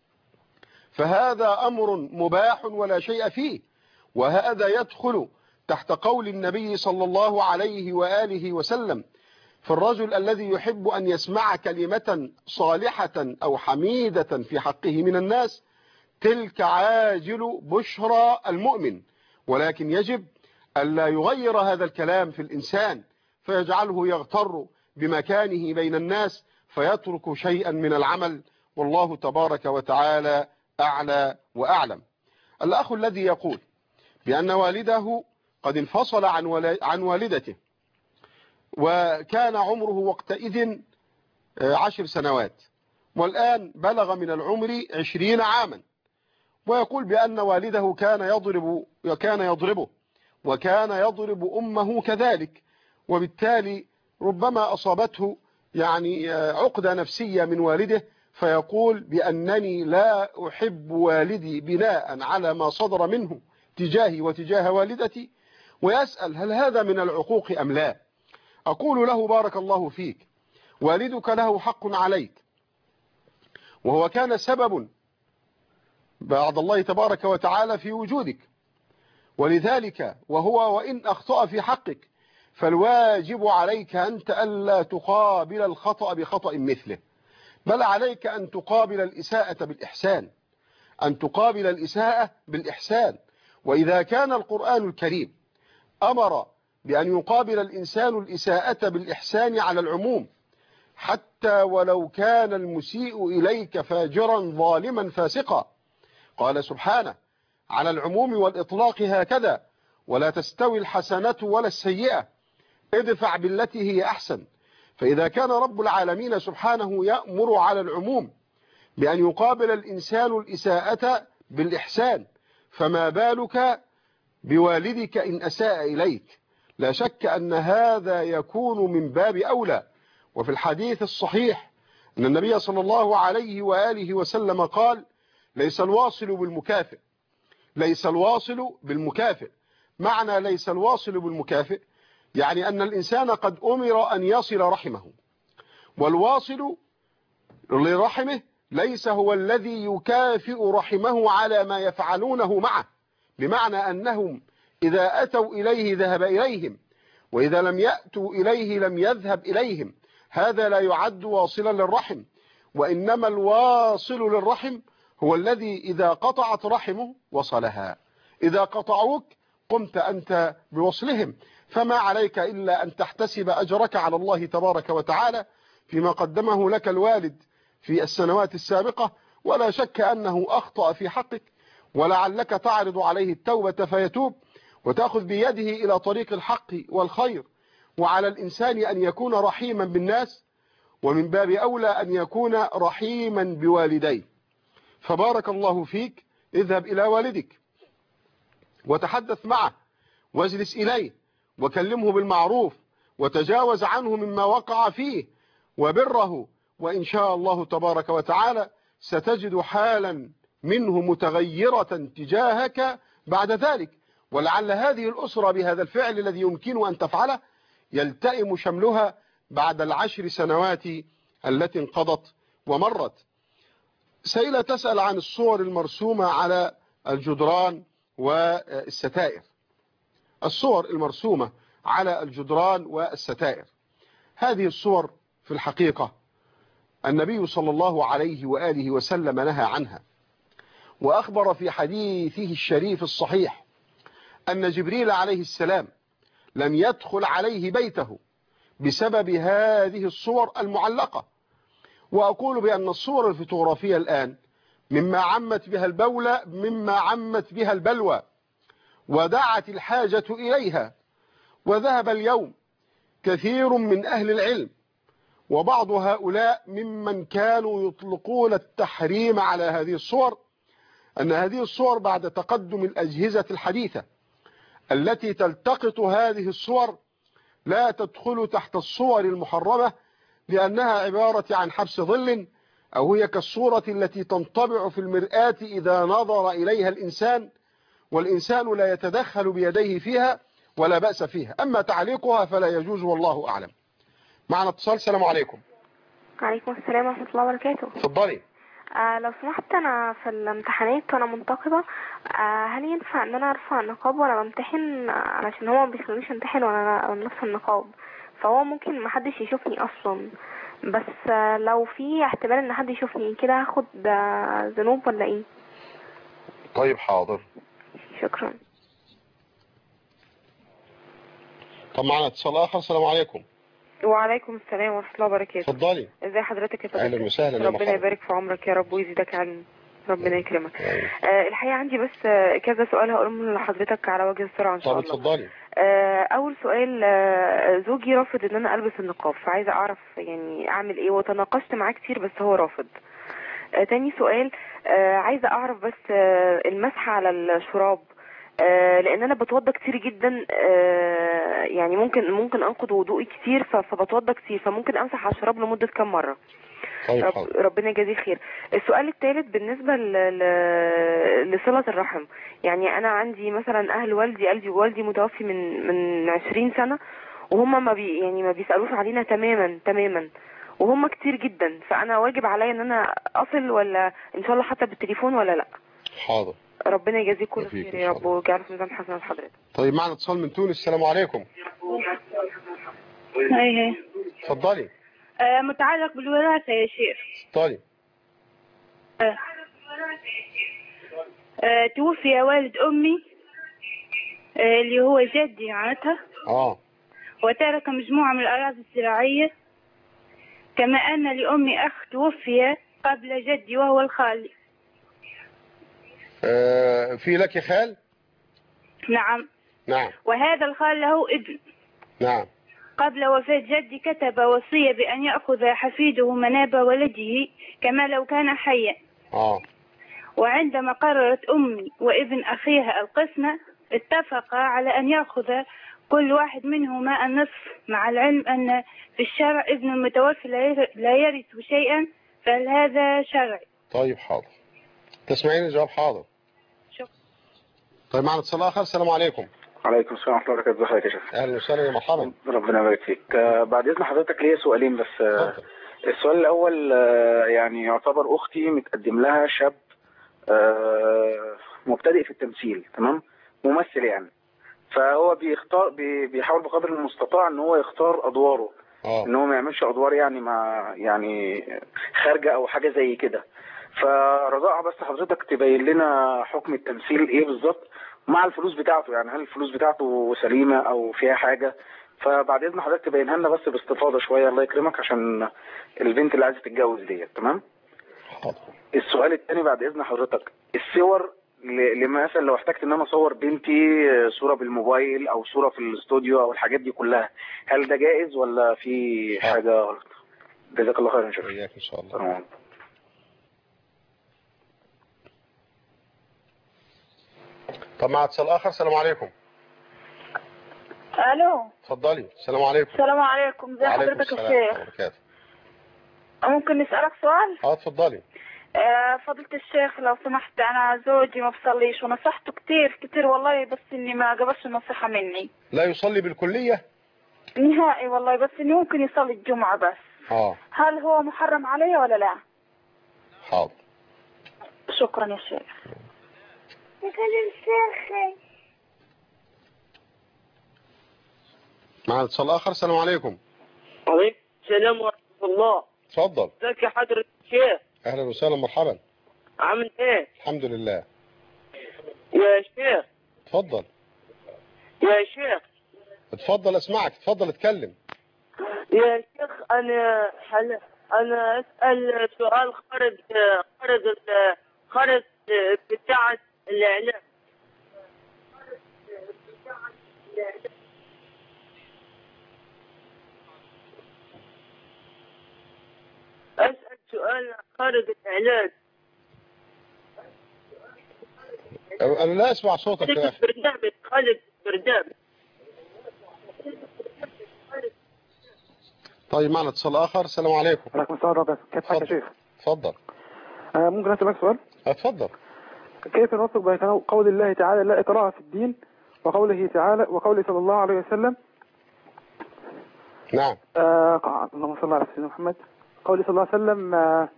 فهذا أمر مباح ولا شيء فيه، وهذا يدخل تحت قول النبي صلى الله عليه وآله وسلم في الرجل الذي يحب أن يسمع كلمة صالحة أو حميدة في حقه من الناس، تلك عاجل بشرى المؤمن، ولكن يجب ألا يغير هذا الكلام في الإنسان فيجعله يغتر بمكانه بين الناس فيترك شيئا من العمل، والله تبارك وتعالى أعلى وأعلم. الأخ الذي يقول بأن والده قد انفصل عن عن والدته وكان عمره وقتئذ عشر سنوات والآن بلغ من العمر عشرين عاما، ويقول بأن والده كان يضرب وكان يضربه وكان يضرب أمه كذلك، وبالتالي ربما أصابته يعني عقدة نفسية من والده، فيقول بأنني لا أحب والدي بناء على ما صدر منه تجاهي وتجاه والدتي، ويسأل هل هذا من العقوق أم لا؟ أقول له بارك الله فيك، والدك له حق عليك، وهو كان سبب بعد الله تبارك وتعالى في وجودك، ولذلك وهو وإن أخطأ في حقك فالواجب عليك أنت ألا تقابل الخطأ بخطأ مثله، بل عليك أن تقابل الإساءة بالإحسان، أن تقابل الإساءة بالإحسان. وإذا كان القرآن الكريم أمر بأن يقابل الإنسان الإساءة بالإحسان على العموم حتى ولو كان المسيء إليك فاجرا ظالما فاسقا، قال سبحانه على العموم والإطلاق هكذا، ولا تستوي الحسنة ولا السيئة ادفع بالتي هي أحسن. فإذا كان رب العالمين سبحانه يأمر على العموم بأن يقابل الإنسان الإساءة بالإحسان، فما بالك بوالدك إن أساء إليك؟ لا شك أن هذا يكون من باب أولى. وفي الحديث الصحيح أن النبي صلى الله عليه وآله وسلم قال ليس الواصل بالمكافئ، ليس الواصل بالمكافئ. معنى ليس الواصل بالمكافئ يعني أن الإنسان قد أمر أن يصل رحمه، والواصل لرحمه ليس هو الذي يكافئ رحمه على ما يفعلونه معه، بمعنى أنهم إذا أتوا إليه ذهب إليهم، وإذا لم يأتوا إليه لم يذهب إليهم، هذا لا يعد واصلا للرحم. وإنما الواصل للرحم هو الذي إذا قطعت رحمه وصلها، إذا قطعوك قمت أنت بوصلهم، فما عليك إلا أن تحتسب أجرك على الله تبارك وتعالى فيما قدمه لك الوالد في السنوات السابقة، ولا شك أنه أخطأ في حقك، ولعلك تعرض عليه التوبة فيتوب وتأخذ بيده إلى طريق الحق والخير. وعلى الإنسان أن يكون رحيما بالناس، ومن باب أولى أن يكون رحيما بوالديه. فبارك الله فيك، اذهب إلى والدك وتحدث معه واجلس إليه وكلمه بالمعروف وتجاوز عنه مما وقع فيه وبره، وإن شاء الله تبارك وتعالى ستجد حالا منه متغيرة تجاهك بعد ذلك. ولعل هذه الأسرة بهذا الفعل الذي يمكن أن تفعله يلتئم شملها بعد العشر سنوات التي انقضت ومرت. سائلة تسأل عن الصور المرسومة على الجدران والستائر. الصور المرسومة على الجدران والستائر هذه الصور في الحقيقة النبي صلى الله عليه وآله وسلم نهى عنها، وأخبر في حديثه الشريف الصحيح أن جبريل عليه السلام لم يدخل عليه بيته بسبب هذه الصور المعلقة. وأقول بأن الصور الفوتوغرافية الآن مما عمت بها البولة مما عمت بها البلوى ودعت الحاجة إليها، وذهب اليوم كثير من أهل العلم وبعض هؤلاء ممن كانوا يطلقون التحريم على هذه الصور، أن هذه الصور بعد تقدم الأجهزة الحديثة التي تلتقط هذه الصور لا تدخل تحت الصور المحرمة، لأنها عبارة عن حبس ظل، أو هي كالصورة التي تنطبع في المرآة إذا نظر إليها الإنسان، والإنسان لا يتدخل بيديه فيها ولا بأس فيها، أما تعليقها فلا يجوز والله أعلم. معنا اتصال. السلام عليكم. وعليكم السلام ورحمة الله وبركاته. اتفضلي. آه لو سمحت، أنا في الامتحانات وأنا منتقبة، آه هل ينفع إن أنا أرفع النقاب وأنا بمتحن؟ علشان هو ما بيخلونيش امتحن وأنا نفس النقاب، فهو ممكن محدش يشوفني أصلا، بس آه لو في احتمال إن حد يشوفني كده هاخد آه ذنوب ولا إيه؟ طيب حاضر. شكرا. طب معنا اتصال آخر. السلام عليكم. وعليكم السلام ورحمة الله وبركاته. اتفضلي. ازي حضرتك يا فندم؟ اهلا وسهلا. ربنا يبارك في عمرك يا رب ويزيدك علم، ربنا يكرمك. آه الحقيقة عندي بس آه كذا سؤال هقولهم لحضرتك على وجه السرعة ان شاء الله. طب اتفضلي. آه اول سؤال، آه زوجي رافض ان انا البس النقاب، فعايزة اعرف يعني اعمل ايه، وتناقشت معاه كتير بس هو رافض. آه تاني سؤال، آه عايزة اعرف بس آه المسح على الشراب، آه لان انا بتوضى كتير جدا، آه يعني ممكن ممكن انقض وضوئي كتير، فبتوضى كتير، فممكن امسح على الشراب لمدة كم مرة؟ طيب رب ربنا يجازيه خير. السؤال الثالث بالنسبة لصلة الرحم، يعني انا عندي مثلا اهل والدي، قلبي والدي متوفي من من عشرين سنة، وهم ما بي يعني ما بيسألوش علينا تماما تماما، وهم كتير جدا، فانا واجب عليا ان انا اصل ولا ان شاء الله حتى بالتليفون ولا لا؟ حاضر. ربنا يجازيك كل خير يا رب ويجعله في ميزان حسنات حضرتك. طيب معنا اتصال من تونس. السلام عليكم. هاي هاي. اتفضلي. آه متعلق بالوراثة يا شيخ. اتفضلي. آه. آه توفي والد أمي آه اللي هو جدي معناتها. اه. وترك مجموعة من الأراضي الزراعية، كما أن لأمي أخ توفي قبل جدي وهو الخالي. آه في لك خال؟ نعم. نعم. وهذا الخال له ابن. نعم. قبل وفاة جدي كتب وصية بأن يأخذ حفيده مناب ولده كما لو كان حيا. آه. وعندما قررت أمي وابن أخيها القسمة، اتفقا على أن يأخذ كل واحد منهما النصف، مع العلم أن في الشرع ابن المتوفي لا يرث شيئا، فهل هذا شرعي؟ طيب حاضر. تسمعين الجواب؟ حاضر. شكرا. طيب معنا اتصال آخر. السلام عليكم. عليكم السلام ورحمة الله وبركاته. ازيك يا شيخ؟ اهلا وسهلا يا مرحبا. ربنا يبارك فيك. آه بعد اذن حضرتك ليا سؤالين بس. آه السؤال الاول، آه يعني يعتبر اختي متقدم لها شاب آه مبتدئ في التمثيل، تمام، ممثل يعني، فهو بيختار بي بيحاول بقدر المستطاع ان هو يختار ادواره، آه. ان هو ما يعملش ادوار يعني مع يعني خارجه او حاجه زي كده. فرجاء بس حضرتك تبين لنا حكم التمثيل ايه بالظبط مع الفلوس بتاعته، يعني هل الفلوس بتاعته سليمة او فيها حاجة؟ فبعد اذن حضرتك تبينها لنا بس باستفاضة شوية، الله يكرمك، عشان البنت اللي عايزة تتجوز ديت. تمام. السؤال الثاني بعد اذن حضرتك، الصور لمثلا لو احتجت ان انا اصور بنتي صورة بالموبايل او صورة في الاستوديو او الحاجات دي كلها، هل ده جائز ولا في حاجة غلط؟ جزاك الله خيرا. ان شاء الله. ان شاء الله. طب مع اتصال آخر. السلام عليكم. الو. اتفضلي. السلام عليكم. السلام عليكم. ازي حضرتك يا شيخ؟ ممكن نسألك سؤال؟ اه اتفضلي. آه فضيلة الشيخ لو سمحت، انا زوجي ما بصليش ونصحته كتير كتير والله، بس اني ما قبلش النصيحة مني. لا يصلي بالكلية؟ نهائي والله، بس اني ممكن يصلي الجمعة بس. اه. هل هو محرم علي ولا لا؟ حاضر. شكرا يا شيخ. معنا اتصال آخر. السلام عليكم. وعليكم السلام ورحمة الله. اتفضل. ازيك يا حضرة الشيخ؟ اهلا وسهلا مرحبا. عامل ايه؟ الحمد لله. يا شيخ. اتفضل. يا شيخ. اتفضل اسمعك، اتفضل اتكلم. يا شيخ انا حل... انا اسأل سؤال خارج خارج خارج بتاع الاعلام. سؤال خارج الإعلان. أنا لا أسمع صوتك يا أخي. برنامج خالد برنامج. طيب معنا اتصال آخر. السلام عليكم. وعليكم السلام ورحمة الله. كيف حالك يا شيخ؟ اتفضل. آه ممكن أسألك سؤال؟ اتفضل. كيف نوفق بين قول الله تعالى لا إكراه في الدين وقوله تعالى وقوله صلى الله عليه وسلم؟ نعم. آه اللهم صل على سيدنا محمد. قوله صلى الله عليه وسلم آه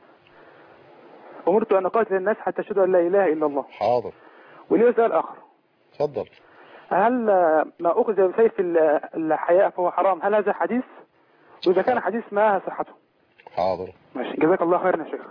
أمرت أن أقاتل الناس حتى يشهدوا أن لا إله إلا الله. حاضر. ولي سؤال آخر. اتفضل. هل ما أخذ بسيف الحياء فهو حرام؟ هل هذا حديث؟ وإذا كان حديث ما صحته؟ حاضر. ماشي، جزاك الله خيرا يا شيخ.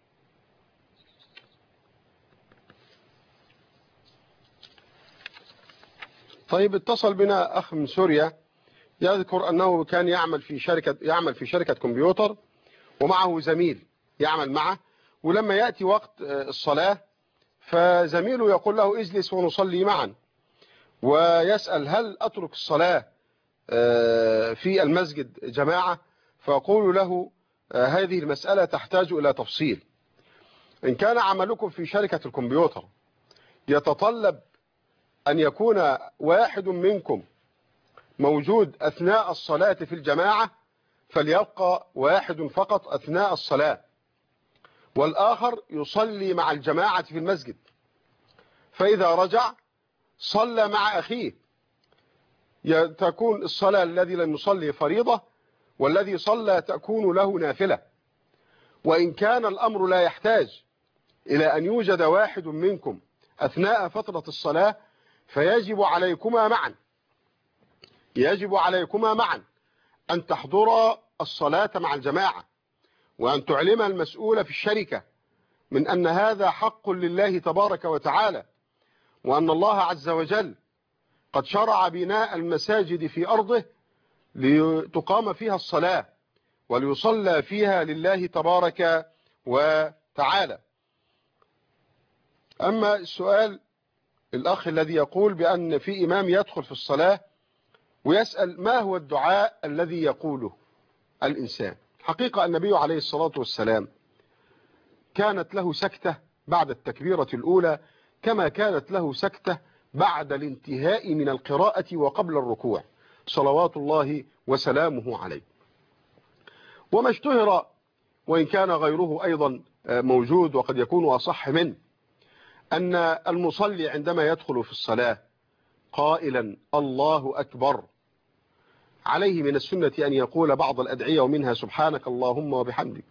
طيب اتصل بنا أخ من سوريا يذكر أنه كان يعمل في شركة يعمل في شركة كمبيوتر ومعه زميل يعمل معه، ولما يأتي وقت الصلاة فزميله يقول له اجلس ونصلي معا، ويسأل هل أترك الصلاة في المسجد جماعة؟ فيقول له هذه المسألة تحتاج إلى تفصيل. إن كان عملكم في شركة الكمبيوتر يتطلب أن يكون واحد منكم موجود أثناء الصلاة في الجماعة فليبقى واحد فقط أثناء الصلاة، والآخر يصلي مع الجماعة في المسجد، فإذا رجع صلى مع أخيه، تكون الصلاة الذي لم يصلي فريضة والذي صلى تكون له نافلة. وإن كان الأمر لا يحتاج إلى أن يوجد واحد منكم أثناء فترة الصلاة فيجب عليكما معا يجب عليكما معا أن تحضرا الصلاة مع الجماعة، وأن تعلم المسؤول في الشركة من أن هذا حق لله تبارك وتعالى، وأن الله عز وجل قد شرع بناء المساجد في أرضه لتقام فيها الصلاة وليصلى فيها لله تبارك وتعالى. أما السؤال الأخ الذي يقول بأن في إمام يدخل في الصلاة ويسأل ما هو الدعاء الذي يقوله الإنسان، حقيقة النبي عليه الصلاة والسلام كانت له سكتة بعد التكبيرة الأولى كما كانت له سكتة بعد الانتهاء من القراءة وقبل الركوع صلوات الله وسلامه عليه. وما اشتهر وإن كان غيره أيضا موجود وقد يكون أصح منه أن المصلي عندما يدخل في الصلاة قائلا الله أكبر عليه من السنة أن يقول بعض الأدعية ومنها سبحانك اللهم وبحمدك.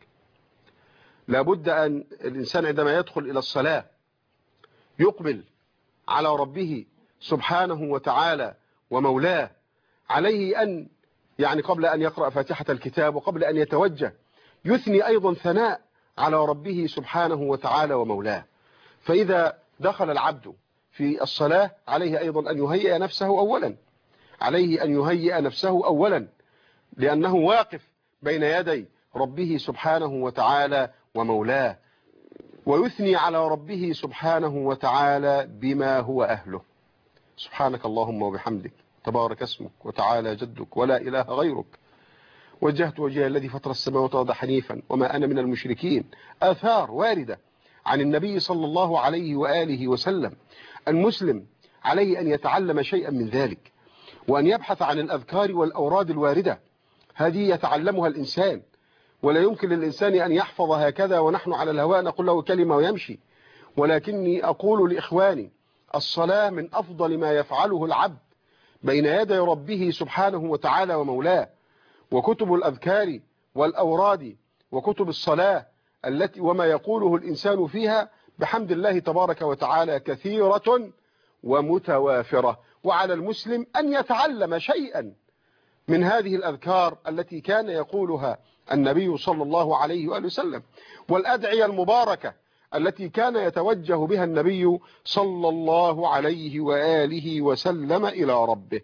لابد أن الإنسان عندما يدخل إلى الصلاة يقبل على ربه سبحانه وتعالى ومولاه، عليه أن يعني قبل أن يقرأ فاتحة الكتاب وقبل أن يتوجه يثني أيضا ثناء على ربه سبحانه وتعالى ومولاه. فإذا دخل العبد في الصلاة عليه أيضا أن يهيئ نفسه أولا عليه أن يهيئ نفسه أولا لأنه واقف بين يدي ربه سبحانه وتعالى ومولاه، ويثني على ربه سبحانه وتعالى بما هو أهله. سبحانك اللهم وبحمدك تبارك اسمك وتعالى جدك ولا إله غيرك، وجهت وجهي الذي فطر السماوات والأرض حنيفا وما أنا من المشركين. آثار واردة عن النبي صلى الله عليه وآله وسلم. المسلم عليه أن يتعلم شيئا من ذلك وأن يبحث عن الأذكار والأوراد الواردة، هذه يتعلمها الإنسان، ولا يمكن للإنسان أن يحفظ هكذا ونحن على الهواء نقول له كلمة ويمشي. ولكني أقول لإخواني الصلاة من أفضل ما يفعله العبد بين يدي ربه سبحانه وتعالى ومولاه، وكتب الأذكار والأوراد وكتب الصلاة التي وما يقوله الإنسان فيها بحمد الله تبارك وتعالى كثيرة ومتوافرة. وعلى المسلم أن يتعلم شيئا من هذه الأذكار التي كان يقولها النبي صلى الله عليه وآله وسلم، والأدعية المباركة التي كان يتوجه بها النبي صلى الله عليه وآله وسلم إلى ربه.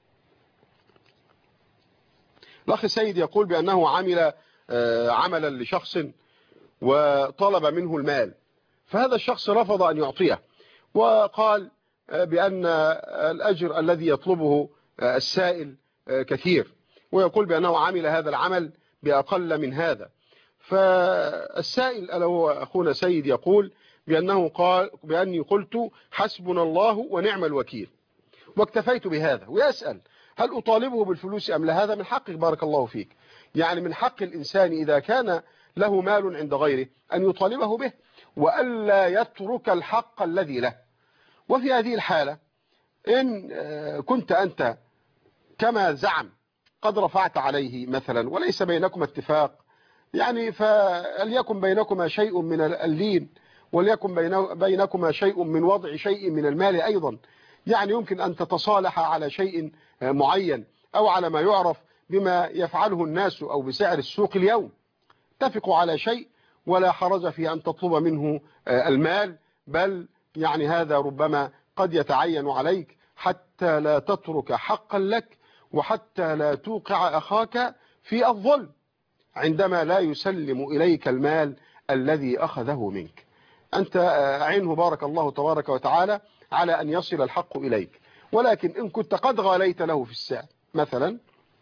الأخ السيد يقول بأنه عمل عملا لشخص وطلب منه المال، فهذا الشخص رفض أن يعطيه وقال بأن الأجر الذي يطلبه السائل كثير، ويقول بأنه عمل هذا العمل بأقل من هذا. فالسائل ألا هو أخونا سيد يقول بأنه قال بأني قلت حسبنا الله ونعم الوكيل واكتفيت بهذا، ويسأل هل أطالبه بالفلوس أم لا؟ هذا من حقك بارك الله فيك، يعني من حق الإنسان إذا كان له مال عند غيره أن يطالبه به وألا يترك الحق الذي له. وفي هذه الحالة إن كنت أنت كما زعم قد رفعت عليه مثلا وليس بينكم اتفاق، يعني فليكن بينكما شيء من اللين وليكن بينكما شيء من وضع شيء من المال أيضا، يعني يمكن أن تتصالح على شيء معين أو على ما يعرف بما يفعله الناس أو بسعر السوق اليوم، اتفقوا على شيء ولا حرج في أن تطلب منه المال، بل يعني هذا ربما قد يتعين عليك حتى لا تترك حقا لك وحتى لا توقع أخاك في الظلم عندما لا يسلم إليك المال الذي أخذه منك. أنت أعنه بارك الله تبارك وتعالى على أن يصل الحق إليك، ولكن إن كنت قد غاليت له في السعر مثلا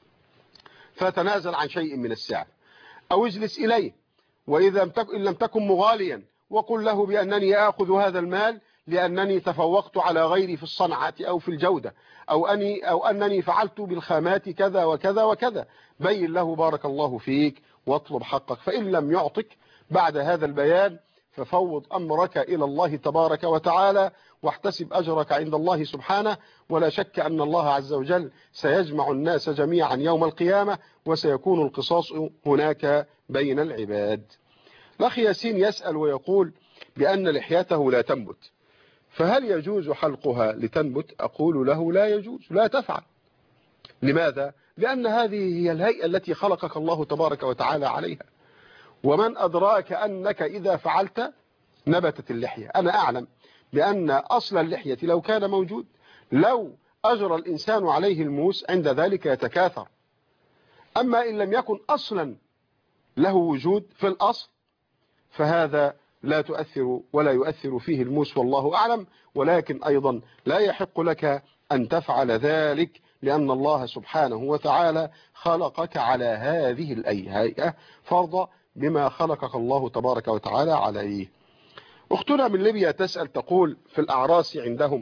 فتنازل عن شيء من السعر أو اجلس إليه، وإذا إن لم تكن مغاليا وقل له بأنني آخذ هذا المال لأنني تفوقت على غيري في الصنعة أو في الجودة أو, أني أو أنني فعلت بالخامات كذا وكذا وكذا، بين له بارك الله فيك واطلب حقك. فإن لم يعطك بعد هذا البيان ففوض أمرك إلى الله تبارك وتعالى واحتسب أجرك عند الله سبحانه، ولا شك أن الله عز وجل سيجمع الناس جميعا يوم القيامة وسيكون القصاص هناك بين العباد. الأخ ياسين يسأل ويقول بأن لحيته لا تنبت، فهل يجوز حلقها لتنبت؟ أقول له لا يجوز، لا تفعل. لماذا؟ لأن هذه هي الهيئة التي خلقك الله تبارك وتعالى عليها، ومن أدراك أنك إذا فعلت نبتت اللحية. أنا أعلم بأن أصل اللحية لو كان موجود لو أجرى الإنسان عليه الموس عند ذلك يتكاثر، أما إن لم يكن أصلا له وجود في الأصل فهذا لا تؤثر ولا يؤثر فيه الموس والله أعلم. ولكن أيضا لا يحق لك أن تفعل ذلك لأن الله سبحانه وتعالى خلقك على هذه الهيئة فرض بما خلقك الله تبارك وتعالى عليه. أختنا من ليبيا تسأل تقول في الأعراس عندهم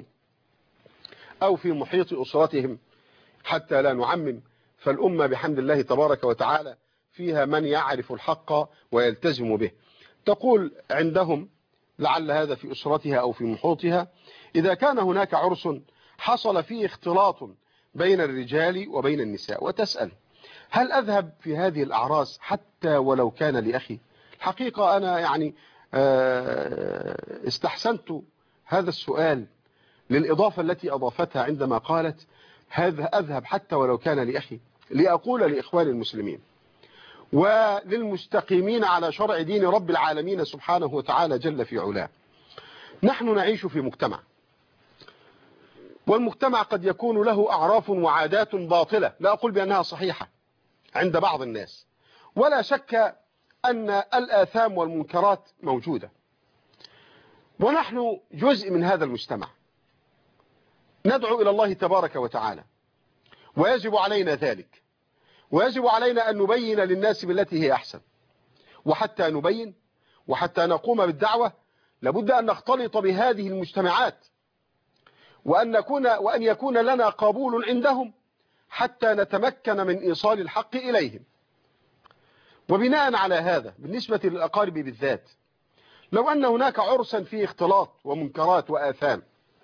أو في محيط أسرتهم حتى لا نعمم، فالأمة بحمد الله تبارك وتعالى فيها من يعرف الحق ويلتزم به. تقول عندهم لعل هذا في أسرتها أو في محيطها إذا كان هناك عرس حصل فيه اختلاط بين الرجال وبين النساء، وتسأل هل أذهب في هذه الأعراس حتى ولو كان لأخي؟ الحقيقة أنا يعني استحسنت هذا السؤال للإضافة التي أضافتها عندما قالت هذا أذهب حتى ولو كان لأخي، لأقول لإخوان المسلمين وللمستقيمين على شرع دين رب العالمين سبحانه وتعالى جل في علاه، نحن نعيش في مجتمع، والمجتمع قد يكون له أعراف وعادات باطلة، لا أقول بأنها صحيحة عند بعض الناس، ولا شك أن الآثام والمنكرات موجودة، ونحن جزء من هذا المجتمع ندعو إلى الله تبارك وتعالى، ويجب علينا ذلك، ويجب علينا أن نبين للناس بالتي هي أحسن. وحتى نبين وحتى نقوم بالدعوة لابد أن نختلط بهذه المجتمعات، وأن نكون وأن يكون لنا قبول عندهم حتى نتمكن من إيصال الحق إليهم. وبناء على هذا بالنسبة للأقارب بالذات، لو أن هناك عرسا فيه اختلاط ومنكرات وآثام،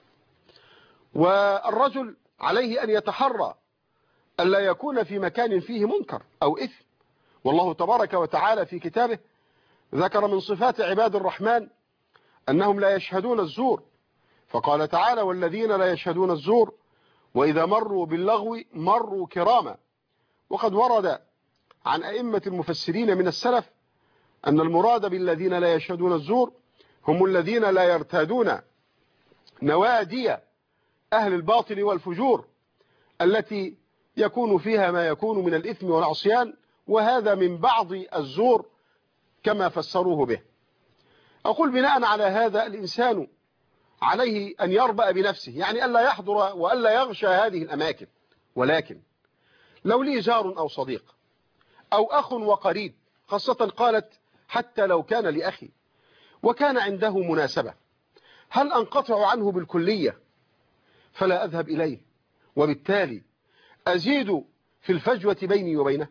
والرجل عليه أن يتحرى ألا يكون في مكان فيه منكر أو إثم، والله تبارك وتعالى في كتابه ذكر من صفات عباد الرحمن أنهم لا يشهدون الزور، فقال تعالى والذين لا يشهدون الزور وإذا مروا باللغو مروا كراما. وقد ورد عن أئمة المفسرين من السلف أن المراد بالذين لا يشهدون الزور هم الذين لا يرتادون نوادي أهل الباطل والفجور التي يكون فيها ما يكون من الإثم والعصيان، وهذا من بعض الزور كما فسروه به. أقول بناء على هذا الإنسان عليه أن يربأ بنفسه، يعني ألا يحضر وألا يغشى هذه الأماكن. ولكن لو لي جار أو صديق أو أخ وقريب، خاصة قالت حتى لو كان لأخي وكان عنده مناسبة، هل أنقطع عنه بالكلية فلا أذهب إليه وبالتالي أزيد في الفجوة بيني وبينه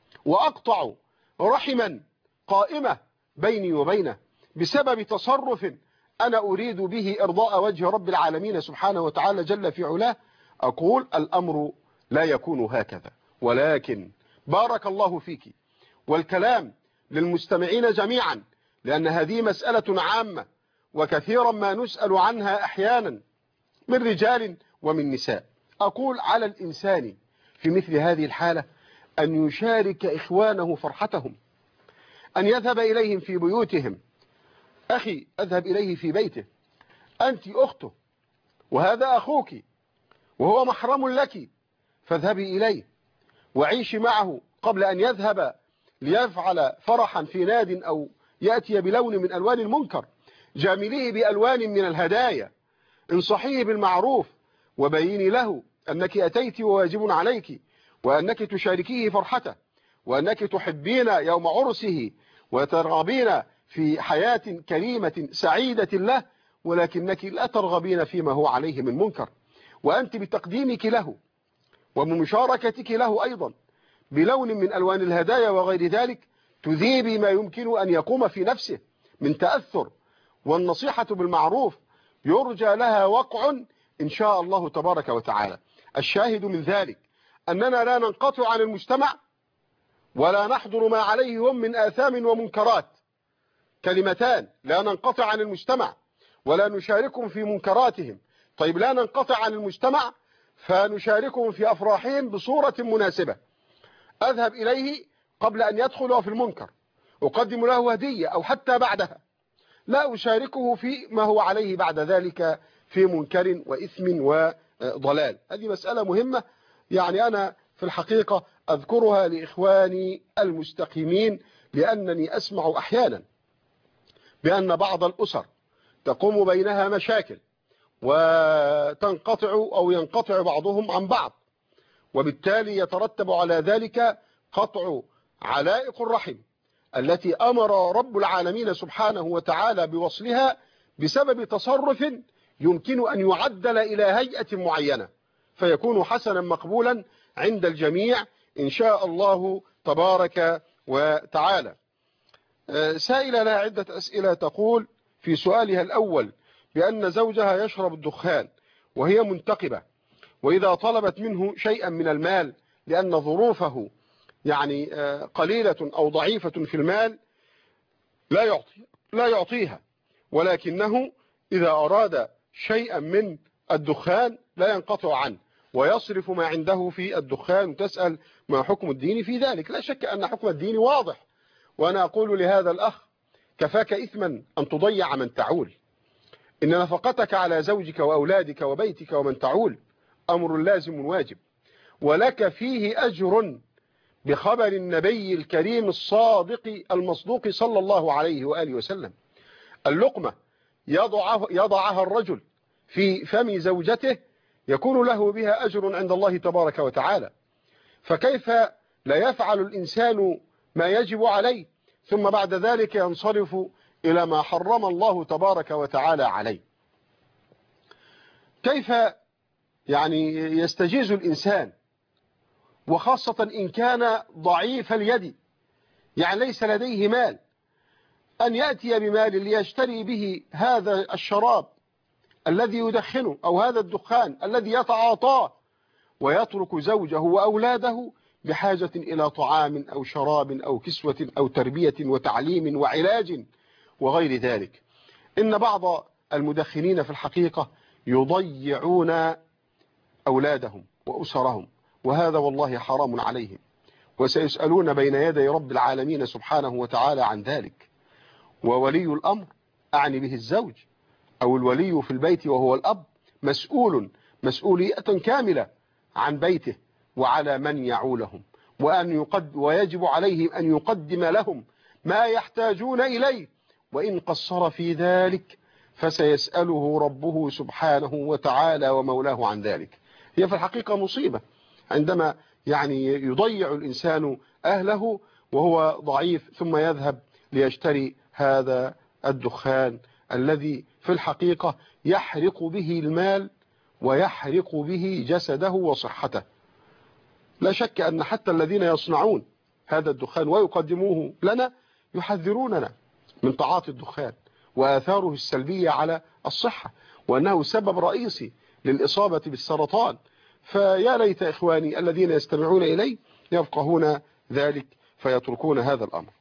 وأقطع رحما قائمة بيني وبينه بسبب تصرف أنا أريد به إرضاء وجه رب العالمين سبحانه وتعالى جل في علاه؟ أقول الأمر لا يكون هكذا، ولكن بارك الله فيك، والكلام للمستمعين جميعا، لأن هذه مسألة عامة وكثيرا ما نسأل عنها أحيانا من رجال ومن نساء. أقول على الإنسان في مثل هذه الحالة أن يشارك إخوانه فرحتهم، أن يذهب إليهم في بيوتهم. أخي أذهب إليه في بيته، أنت أخته وهذا أخوك وهو محرم لك، فاذهبي إليه وعيشي معه قبل أن يذهب ليفعل فرحا في ناد أو يأتي بلون من ألوان المنكر. جامليه بألوان من الهدايا، انصحيه بالمعروف وبيني له أنك أتيت وواجب عليك، وأنك تشاركيه فرحته، وأنك تحبين يوم عرسه وترغبين في حياة كريمة سعيدة له، ولكنك لا ترغبين فيما هو عليه من منكر. وأنت بتقديمك له وبمشاركتك له أيضا بلون من ألوان الهدايا وغير ذلك تذيبي ما يمكن أن يقوم في نفسه من تأثر. والنصيحة بالمعروف يرجى لها وقع إن شاء الله تبارك وتعالى. الشاهد من ذلك أننا لا ننقطع عن المجتمع ولا نحضر ما عليه هم من آثام ومنكرات. كلمتان: لا ننقطع عن المجتمع ولا نشاركهم في منكراتهم. طيب لا ننقطع عن المجتمع فنشاركهم في أفراحهم بصورة مناسبة. أذهب إليه قبل أن يدخل في المنكر، أقدم له هدية أو حتى بعدها، لا أشاركه في ما هو عليه بعد ذلك في منكر وإثم وضلال. هذه مسألة مهمة، يعني أنا في الحقيقة أذكرها لإخواني المستقيمين، لأنني أسمع أحيانا بأن بعض الأسر تقوم بينها مشاكل وتنقطع أو ينقطع بعضهم عن بعض، وبالتالي يترتب على ذلك قطع علائق الرحم التي أمر رب العالمين سبحانه وتعالى بوصلها بسبب تصرف يمكن أن يعدل إلى هيئة معينة فيكون حسنا مقبولا عند الجميع إن شاء الله تبارك وتعالى. سائلة لها عدة أسئلة، تقول في سؤالها الأول بأن زوجها يشرب الدخان وهي منتقبة، وإذا طلبت منه شيئا من المال لأن ظروفه يعني قليلة أو ضعيفة في المال لا يعطي لا يعطيها، ولكنه إذا أراد شيئا من الدخان لا ينقطع عنه ويصرف ما عنده في الدخان، وتسأل ما حكم الدين في ذلك. لا شك أن حكم الدين واضح، وأنا أقول لهذا الأخ: كفاك إثما أن تضيع من تعول. إن نفقتك على زوجك وأولادك وبيتك ومن تعول أمر لازم واجب، ولك فيه أجر بخبر النبي الكريم الصادق المصدوق صلى الله عليه وآله وسلم. اللقمة يضعها, يضعها الرجل في فم زوجته يكون له بها أجر عند الله تبارك وتعالى، فكيف لا يفعل الإنسان ما يجب عليه ثم بعد ذلك ينصرف إلى ما حرم الله تبارك وتعالى عليه؟ كيف يعني يستجيز الإنسان، وخاصة إن كان ضعيف اليد يعني ليس لديه مال، أن يأتي بمال ليشتري به هذا الشراب الذي يدخنه أو هذا الدخان الذي يتعاطاه، ويترك زوجه وأولاده بحاجة إلى طعام أو شراب أو كسوة أو تربية وتعليم وعلاج وغير ذلك. إن بعض المدخنين في الحقيقة يضيعون أولادهم وأسرهم، وهذا والله حرام عليهم، وسيسألون بين يدي رب العالمين سبحانه وتعالى عن ذلك. وولي الأمر أعني به الزوج أو الولي في البيت وهو الأب مسؤول مسؤولية كاملة عن بيته وعلى من يعولهم، وأن يقد ويجب عليه أن يقدم لهم ما يحتاجون إليه، وإن قصر في ذلك فسيسأله ربه سبحانه وتعالى ومولاه عن ذلك. هي في الحقيقة مصيبة عندما يعني يضيع الإنسان أهله وهو ضعيف ثم يذهب ليشتري هذا الدخان الذي في الحقيقة يحرق به المال ويحرق به جسده وصحته. لا شك أن حتى الذين يصنعون هذا الدخان ويقدموه لنا يحذروننا من تعاطي الدخان وآثاره السلبية على الصحة، وأنه سبب رئيسي للإصابة بالسرطان. فيا ليت إخواني الذين يستمعون إلي يفقهون ذلك فيتركون هذا الأمر.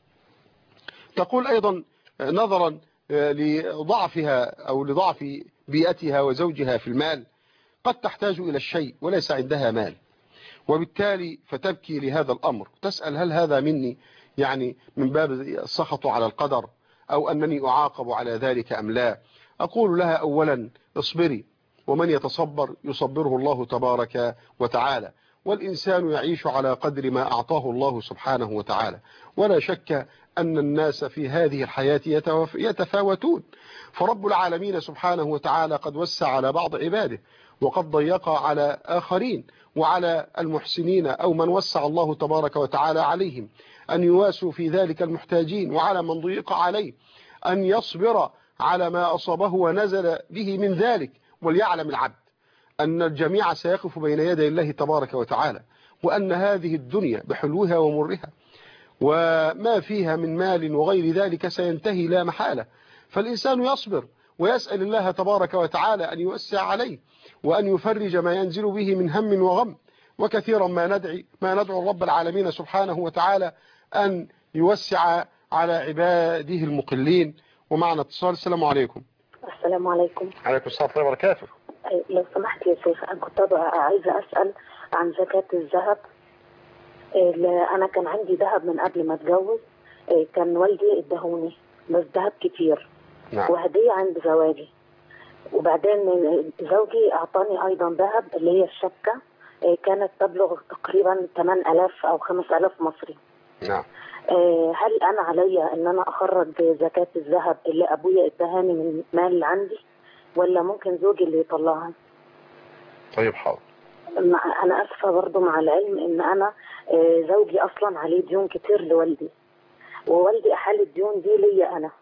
تقول أيضا نظرا لضعفها أو لضعف بيئتها وزوجها في المال قد تحتاج إلى الشيء وليس عندها مال، وبالتالي فتبكي لهذا الأمر. تسأل هل هذا مني يعني من باب السخط على القدر أو أنني أعاقب على ذلك أم لا؟ أقول لها أولا اصبري، ومن يتصبر يصبره الله تبارك وتعالى، والإنسان يعيش على قدر ما أعطاه الله سبحانه وتعالى، ولا شك أن الناس في هذه الحياة يتفاوتون، فرب العالمين سبحانه وتعالى قد وسع على بعض عباده وقد ضيق على آخرين، وعلى المحسنين أو من وسع الله تبارك وتعالى عليهم أن يواسوا في ذلك المحتاجين، وعلى من ضيق عليه أن يصبر على ما أصابه ونزل به من ذلك. وليعلم العبد أن الجميع سيقف بين يدي الله تبارك وتعالى، وأن هذه الدنيا بحلوها ومرها وما فيها من مال وغير ذلك سينتهي لا محالة. فالإنسان يصبر ويسأل الله تبارك وتعالى أن يوسع عليه وأن يفرج ما ينزل به من هم وغم. وكثيرا ما ندعي ما ندعو رب العالمين سبحانه وتعالى أن يوسع على عباده المقلين. ومعنا اتصال. السلام عليكم. السلام عليكم. عليكم السلام ورحمة الله وبركاته. لو سمحت يا شيخ، أنا كنت عايزة أسأل عن زكاة الذهب. أنا كان عندي ذهب من قبل ما أتجوز، كان والدي ادهوني بس ذهب كتير. نعم. وهدية عند زواجي، وبعدين زوجي أعطاني أيضا ذهب اللي هي الشبكة، كانت تبلغ تقريبا ثمانية آلاف أو خمسة آلاف مصري. نعم. هل أنا عليا أن أنا أخرج زكاة الذهب اللي أبويا ادهاني من مال عندي، ولا ممكن زوجي اللي يطلعها؟ طيب حاضر. أنا أسفة برضو مع العلم إن أنا زوجي أصلا عليه ديون كتير لوالدي، ووالدي أحال الديون دي ليا أنا،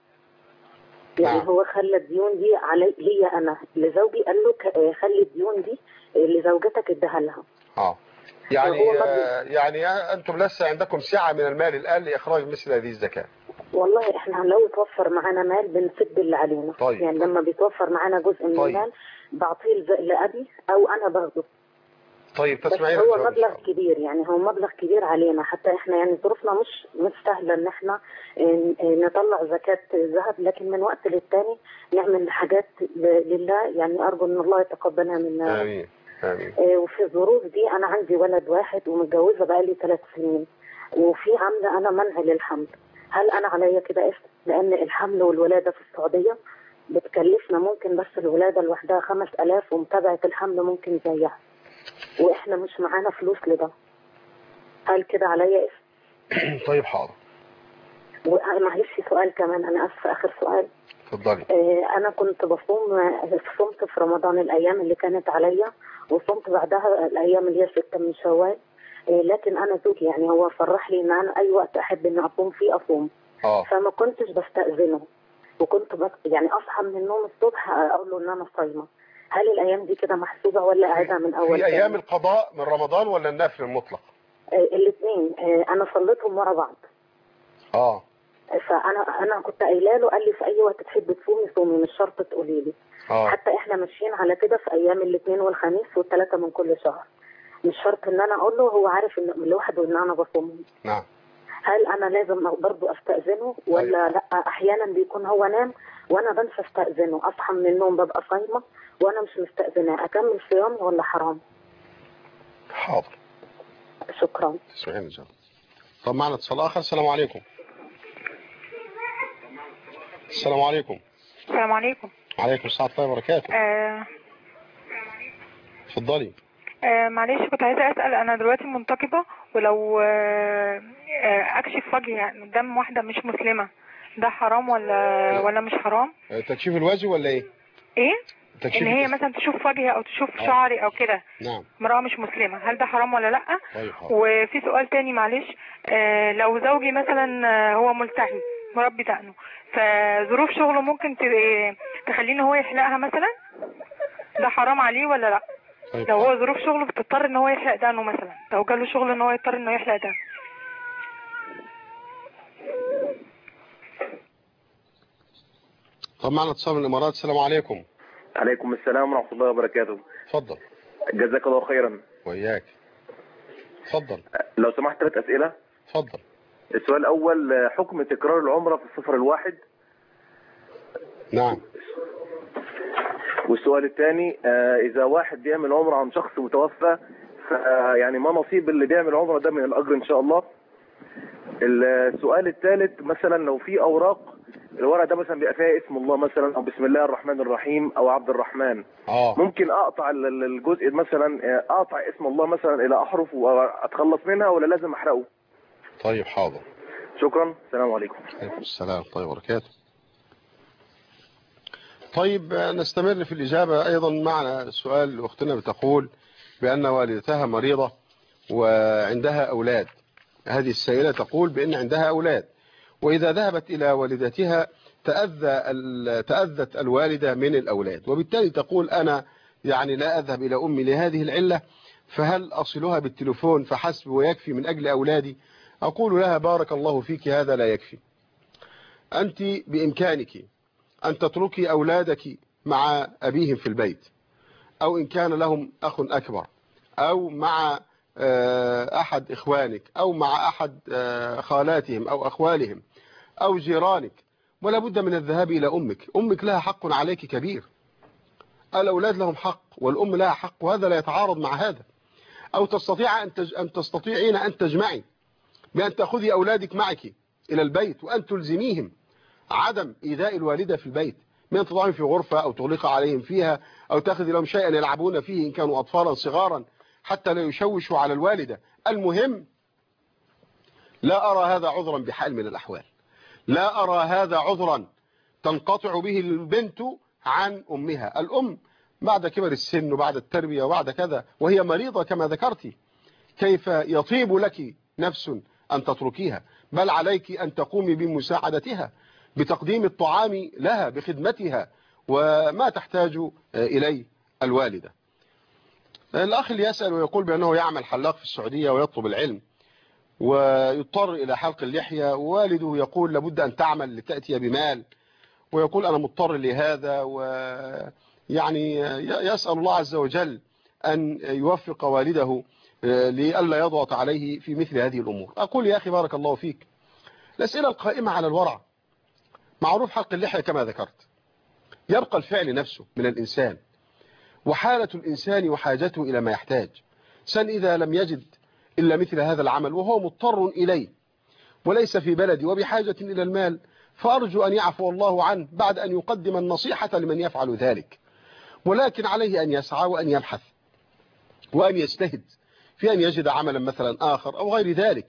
يعني نعم. هو خلى الديون دي علي ليا أنا، لزوجي قال له خلي الديون دي لزوجتك ادها لها. اه يعني آه يعني أنتم لسه عندكم سعة من المال الآن لإخراج مثل هذه الزكاة؟ والله احنا لو توفر معانا مال بنسد اللي علينا. طيب. يعني لما بيتوفر معانا جزء من طيب. المال بعطيه لأبي أو أنا باخده. طيب تسمعين. هو مبلغ كبير، يعني هو مبلغ كبير علينا، حتى احنا يعني ظروفنا مش مش سهله ان احنا نطلع زكاة ذهب، لكن من وقت للتاني نعمل حاجات لله، يعني ارجو ان الله يتقبلها منا. امين امين. وفي الظروف دي انا عندي ولد واحد ومتجوزه بقالي ثلاث سنين، وفي عامله انا منع للحمل. هل انا عليا كده اسم؟ لان الحمل والولاده في السعوديه بتكلفنا ممكن بس الولاده لوحدها خمس آلاف، ومتابعه الحمل ممكن زيها، واحنا مش معانا فلوس لده. هل كده عليا اسم؟ طيب حاضر. ومعلش سؤال كمان، انا اسفه، اخر سؤال. اتفضلي. آه انا كنت بصوم، صمت في رمضان الايام اللي كانت عليا، وصمت بعدها الايام اللي هي ستة من شوال. آه لكن انا زوجي يعني هو فرح لي ان انا اي وقت احب ان اصوم فيه اصوم. اه فما كنتش بستأذنه، وكنت بس يعني اصحى من النوم الصبح اقول له ان انا صايمه. هل الايام دي كده محسوبه ولا اعيدها من اول؟ في ايام القضاء من رمضان ولا النفل المطلق؟ آه الاثنين. آه انا صليتهم ورا بعض. اه فانا انا كنت قايله له، قال لي في اي وقت تحبي تصومي صومي، مش شرط تقولي لي. اه حتى احنا ماشيين على كده في ايام الاثنين والخميس والثلاثه من كل شهر، مش شرط ان انا اقول له، هو عارف ان لوحده ان انا بصوم. نعم. هل انا لازم برضه استأذنه ولا لا؟ احيانا بيكون هو نام وانا بنسى استأذنه، اصحى من النوم ببقى صايمه وانا مش مستأذناه، اكمل صيامي ولا حرام؟ حاضر. شكرا. تسمعين ان شاء الله. طب معنا اتصال اخر. السلام عليكم. السلام عليكم. السلام عليكم. وعليكم السلام ورحمه الله وبركاته. آه اتفضلي. آه معلش كنت عايزه اسال، انا دلوقتي منتقبه، ولو آه آه اكشف وجهي قدام واحده مش مسلمه، ده حرام ولا لا. ولا مش حرام؟ تكشيف الوجه ولا ايه؟ ايه؟ تكشيف ان هي مثلا تشوف وجهي او تشوف آه. شعري او كده. نعم. امراه مش مسلمه، هل ده حرام ولا لا؟ طيب. وفي سؤال تاني معلش، آه لو زوجي مثلا هو ملتحي مربي دقنه، فظروف شغله ممكن تخليه ان هو يحلقها مثلا، ده حرام عليه ولا لا؟ لو هو ظروف شغله بتضطر ان هو يحلق دقنه مثلا، لو جاله شغل ان هو يضطر انه يحلق دقنه. طب معنا اتصال من الامارات. السلام عليكم. عليكم السلام ورحمه الله وبركاته. اتفضل. جزاك الله خيرا. وإياك. اتفضل. لو سمحت ثلاث اسئله. اتفضل. السؤال الاول، حكم تكرار العمره في السفر الواحد. نعم. والسؤال الثاني، اذا واحد بيعمل عمره عن شخص متوفى، يعني ما نصيب اللي بيعمل عمره ده من الاجر ان شاء الله. السؤال الثالث، مثلا لو في اوراق الورق ده مثلا بيبقى فيها اسم الله مثلا، او بسم الله الرحمن الرحيم، او عبد الرحمن، اه ممكن اقطع الجزء مثلا، اقطع اسم الله مثلا الى احرف واتخلص منها، ولا لازم احرقه؟ طيب حاضر. شكرا. السلام عليكم. عليكم السلام طيب وبركاته. طيب نستمر في الإجابة. أيضا معنا سؤال أختنا بتقول بأن والدتها مريضة وعندها أولاد. هذه السائلة تقول بأن عندها أولاد، وإذا ذهبت إلى والدتها تأذى تأذت الوالدة من الأولاد، وبالتالي تقول أنا يعني لا أذهب إلى أمي لهذه العلة، فهل أصلها بالتليفون فحسب ويكفي من أجل أولادي؟ أقول لها بارك الله فيك، هذا لا يكفي. أنت بإمكانك أن تتركي أولادك مع أبيهم في البيت، أو إن كان لهم أخ أكبر، أو مع أحد إخوانك، أو مع أحد خالاتهم أو أخوالهم أو جيرانك، ولا بد من الذهاب إلى أمك. أمك لها حق عليك كبير، الأولاد لهم حق والأم لها حق، وهذا لا يتعارض مع هذا. أو تستطيع أن, تج... أن تستطيعين أن تجمعي بأن تأخذي أولادك معك إلى البيت، وأن تلزميهم عدم إيذاء الوالدة في البيت، من تضعهم في غرفة أو تغلق عليهم فيها، أو تأخذ لهم شيئا يلعبون فيه إن كانوا أطفالا صغارا، حتى لا يشوشوا على الوالدة. المهم لا أرى هذا عذرا بحال من الأحوال، لا أرى هذا عذرا تنقطع به البنت عن أمها. الأم بعد كبر السن وبعد التربية وبعد كذا وهي مريضة كما ذكرتي، كيف يطيب لك نفس أن تتركيها؟ بل عليك أن تقومي بمساعدتها، بتقديم الطعام لها، بخدمتها، وما تحتاج إليه الوالدة. الأخ اللي يسأل ويقول بأنه يعمل حلاق في السعودية ويطلب العلم، ويضطر إلى حلق اللحية، ووالده يقول لابد أن تعمل لتأتي بمال، ويقول أنا مضطر لهذا، ويعني يسأل الله عز وجل أن يوفق والده لئلا يضغط عليه في مثل هذه الأمور. أقول يا أخي بارك الله فيك، الأسئلة القائمة على الورع، معروف حلق اللحية كما ذكرت، يبقى الفعل نفسه من الإنسان، وحالة الإنسان وحاجته إلى ما يحتاج. سن إذا لم يجد إلا مثل هذا العمل وهو مضطر إليه وليس في بلدي وبحاجة إلى المال، فأرجو أن يعفو الله عنه بعد أن يقدم النصيحة لمن يفعل ذلك، ولكن عليه أن يسعى وأن يبحث وأن يجتهد في أن يجد عملا مثلا آخر أو غير ذلك.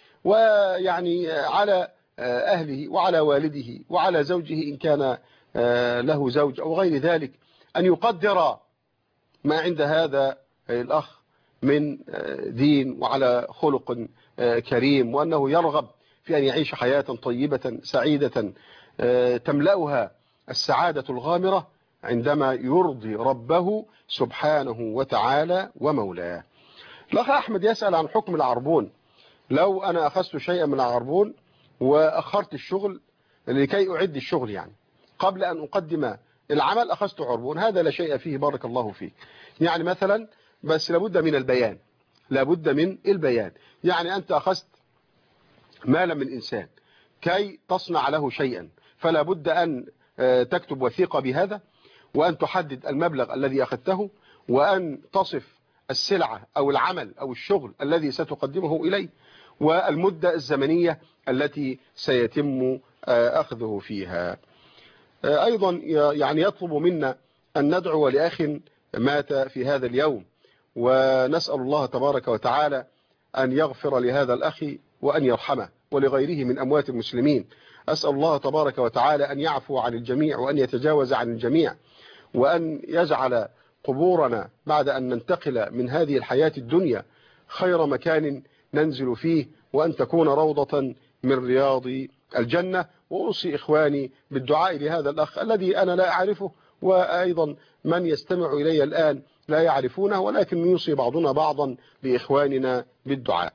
ويعني على أهله وعلى والده وعلى زوجه إن كان له زوج أو غير ذلك أن يقدر ما عند هذا الأخ من دين وعلى خلق كريم، وأنه يرغب في أن يعيش حياة طيبة سعيدة تملأها السعادة الغامرة عندما يرضي ربه سبحانه وتعالى ومولاه. الأخ أحمد يسأل عن حكم العربون. لو أنا أخذت شيئا من العربون وأخرت الشغل لكي أعد الشغل، يعني قبل أن أقدم العمل أخذت عربون، هذا لا شيء فيه بارك الله فيك. يعني مثلا بس لابد من البيان، لابد من البيان. يعني أنت أخذت مالا من إنسان كي تصنع له شيئا، فلا بد أن تكتب وثيقة بهذا، وأن تحدد المبلغ الذي أخذته، وأن تصف السلعة أو العمل أو الشغل الذي ستقدمه إليه، والمدة الزمنية التي سيتم أخذه فيها. أيضا يعني يطلب منا أن ندعو لأخ مات في هذا اليوم، ونسأل الله تبارك وتعالى أن يغفر لهذا الأخ وأن يرحمه ولغيره من أموات المسلمين. أسأل الله تبارك وتعالى أن يعفو عن الجميع وأن يتجاوز عن الجميع، وأن يجعل قبورنا بعد أن ننتقل من هذه الحياة الدنيا خير مكان ننزل فيه، وأن تكون روضة من رياض الجنة. وأوصي إخواني بالدعاء لهذا الأخ الذي أنا لا أعرفه، وأيضا من يستمع إلي الآن لا يعرفونه، ولكن يوصي بعضنا بعضا لإخواننا بالدعاء.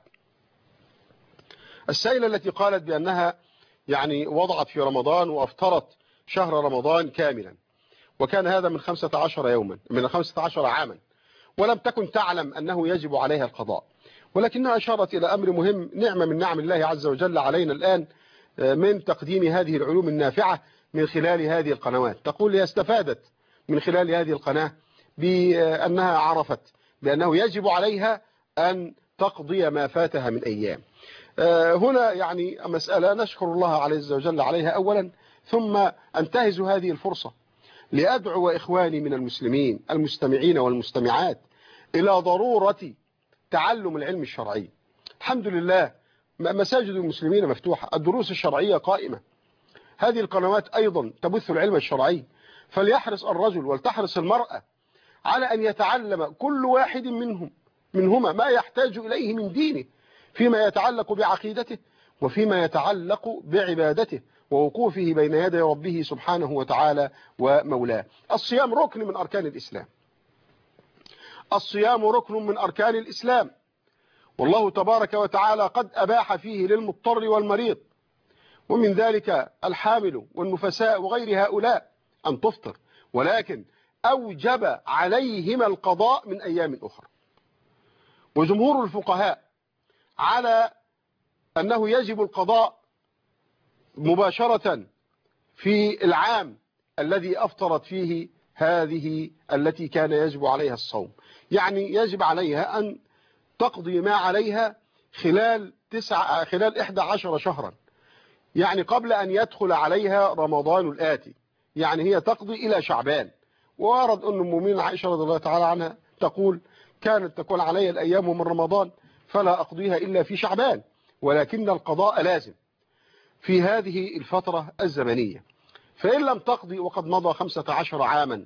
السائلة التي قالت بأنها يعني وضعت في رمضان وأفطرت شهر رمضان كاملا، وكان هذا من خمسة عشر يوما من خمسة عشر عاما، ولم تكن تعلم أنه يجب عليها القضاء، ولكنها أشارت إلى أمر مهم، نعمة من نعم الله عز وجل علينا الآن من تقديم هذه العلوم النافعة من خلال هذه القنوات. تقول هي استفادت من خلال هذه القناة بأنها عرفت بأنه يجب عليها أن تقضي ما فاتها من أيام. هنا يعني مسألة نشكر الله عز وجل عليها أولا، ثم أنتهز هذه الفرصة لأدعو إخواني من المسلمين المستمعين والمستمعات إلى ضرورة تعلم العلم الشرعي. الحمد لله مساجد المسلمين مفتوحة، الدروس الشرعية قائمة، هذه القنوات أيضا تبث العلم الشرعي، فليحرص الرجل ولتحرص المرأة على أن يتعلم كل واحد منهم منهما ما يحتاج إليه من دينه، فيما يتعلق بعقيدته وفيما يتعلق بعبادته ووقوفه بين يدي ربه سبحانه وتعالى ومولاه. الصيام ركن من أركان الإسلام، الصيام ركن من أركان الإسلام، والله تبارك وتعالى قد أباح فيه للمضطر والمريض، ومن ذلك الحامل والنفساء وغير هؤلاء أن تفطر، ولكن أوجب عليهما القضاء من أيام أخرى. وجمهور الفقهاء على أنه يجب القضاء مباشرة في العام الذي أفطرت فيه هذه التي كان يجب عليها الصوم، يعني يجب عليها أن تقضي ما عليها خلال تسعة خلال إحدى عشر شهرا، يعني قبل أن يدخل عليها رمضان الآتي، يعني هي تقضي إلى شعبان. وورد أن أم المؤمنين عائشة رضي الله تعالى عنها تقول كانت تكون علي الأيام من رمضان فلا أقضيها إلا في شعبان، ولكن القضاء لازم في هذه الفترة الزمنية، فإن لم تقضي وقد مضى خمسة عشر عاما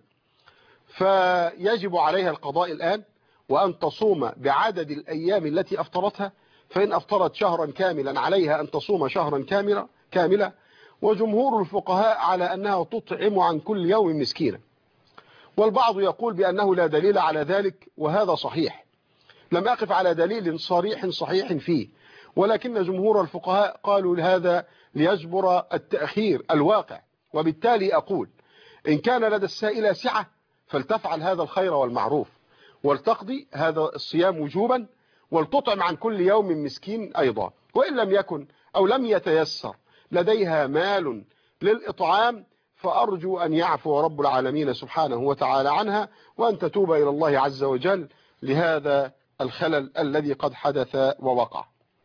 فيجب عليها القضاء الآن، وأن تصوم بعدد الأيام التي أفطرتها، فإن أفطرت شهرا كاملا عليها أن تصوم شهرا كاملا كاملا. وجمهور الفقهاء على أنها تطعم عن كل يوم مسكينا، والبعض يقول بأنه لا دليل على ذلك، وهذا صحيح، لم أقف على دليل صريح صحيح فيه، ولكن جمهور الفقهاء قالوا هذا ليجبر التأخير الواقع. وبالتالي أقول إن كان لدى السائلة سعة فلتفعل هذا الخير والمعروف، ولتقضي هذا الصيام وجوبا، ولتطعم عن كل يوم مسكين أيضا. وإن لم يكن أو لم يتيسر لديها مال للإطعام فأرجو أن يعفو رب العالمين سبحانه وتعالى عنها، وأن تتوب إلى الله عز وجل لهذا الخلل الذي قد حدث ووقع.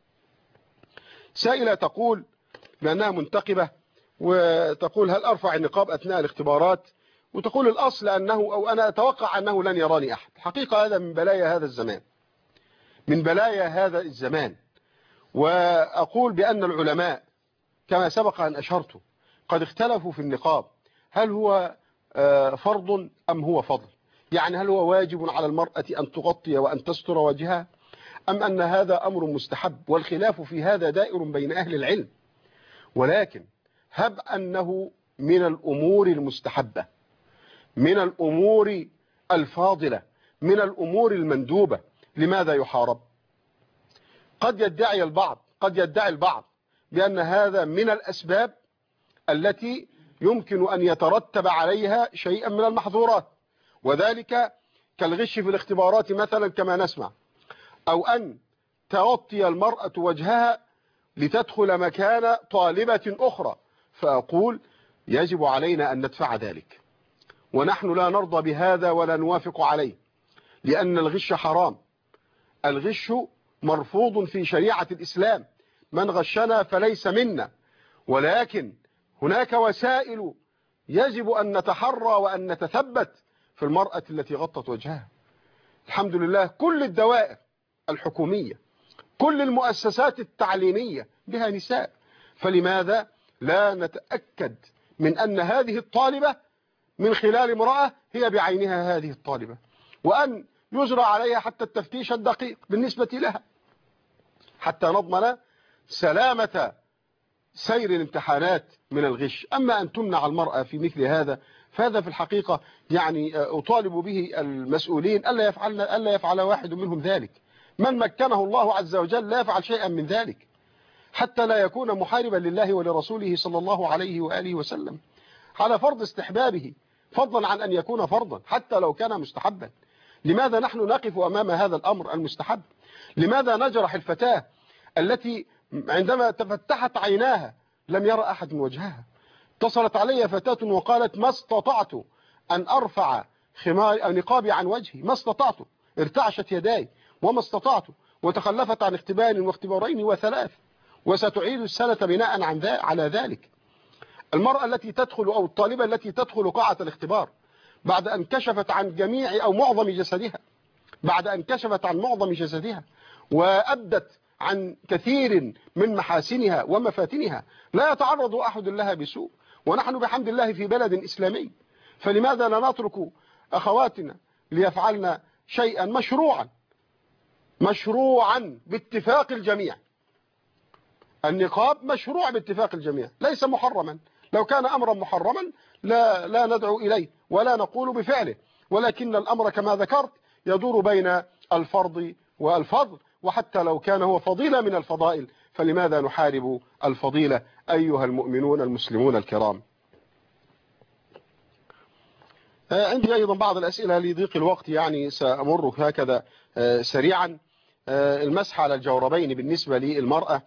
سائلة تقول بأنها منتقبة، وتقول هل أرفع النقاب أثناء الاختبارات؟ وتقول الأصل أنه أو أنا أتوقع أنه لن يراني أحد. حقيقة هذا من بلايا هذا الزمان، من بلايا هذا الزمان. وأقول بأن العلماء كما سبق أن أشرت قد اختلفوا في النقاب، هل هو فرض أم هو فضل؟ يعني هل هو واجب على المرأة أن تغطي وأن تستر وجهها، أم أن هذا أمر مستحب؟ والخلاف في هذا دائر بين أهل العلم، ولكن هب أنه من الأمور المستحبة، من الأمور الفاضلة، من الأمور المندوبة، لماذا يحارب؟ قد يدعي البعض قد يدعي البعض بأن هذا من الأسباب التي يمكن أن يترتب عليها شيئا من المحظورات، وذلك كالغش في الاختبارات مثلا كما نسمع، أو أن تغطي المرأة وجهها لتدخل مكان طالبة أخرى. فأقول يجب علينا أن ندفع ذلك، ونحن لا نرضى بهذا ولا نوافق عليه، لأن الغش حرام، الغش مرفوض في شريعة الإسلام، من غشنا فليس منا. ولكن هناك وسائل يجب أن نتحرى وأن نتثبت في المرأة التي غطت وجهها. الحمد لله كل الدوائر الحكومية، كل المؤسسات التعليمية بها نساء، فلماذا لا نتأكد من أن هذه الطالبة من خلال امرأة هي بعينها هذه الطالبة، وأن يجرى عليها حتى التفتيش الدقيق بالنسبة لها، حتى نضمن سلامة سير الامتحانات من الغش. أما أن تمنع المرأة في مثل هذا فهذا في الحقيقة يعني أطالب به المسؤولين ألا يفعل ألا يفعل واحد منهم ذلك. من مكنه الله عز وجل لا يفعل شيئا من ذلك حتى لا يكون محاربا لله ولرسوله صلى الله عليه وآله وسلم على فرض استحبابه، فضلا عن أن يكون فرضا حتى لو كان مستحبا. لماذا نحن نقف أمام هذا الأمر المستحب؟ لماذا نجرح الفتاة التي عندما تفتحت عيناها لم يرى أحد من وجهها؟ اتصلت علي فتاة وقالت ما استطعت أن أرفع خمار أو نقابي عن وجهي، ما استطعت، ارتعشت يداي وما استطعت، وتخلفت عن اختبار واختبارين وثلاث، وستعيد السنة بناء عن ذا على ذلك. المرأة التي تدخل أو الطالبة التي تدخل قاعة الاختبار بعد أن كشفت عن جميع أو معظم جسدها بعد أن كشفت عن معظم جسدها وأبدت عن كثير من محاسنها ومفاتنها، لا يتعرض أحد لها بسوء، ونحن بحمد الله في بلد إسلامي. فلماذا لا نترك أخواتنا ليفعلن شيئا مشروعا مشروعا باتفاق الجميع؟ النقاب مشروع باتفاق الجميع ليس محرما. لو كان أمرا محرما لا, لا ندعو إليه ولا نقول بفعله، ولكن الأمر كما ذكرت يدور بين الفرض والفضل، وحتى لو كان هو فضيلة من الفضائل فلماذا نحارب الفضيلة أيها المؤمنون المسلمون الكرام؟ عندي أيضا بعض الأسئلة لضيق الوقت، يعني سأمر هكذا سريعا. المسح على الجوربين بالنسبة للمرأة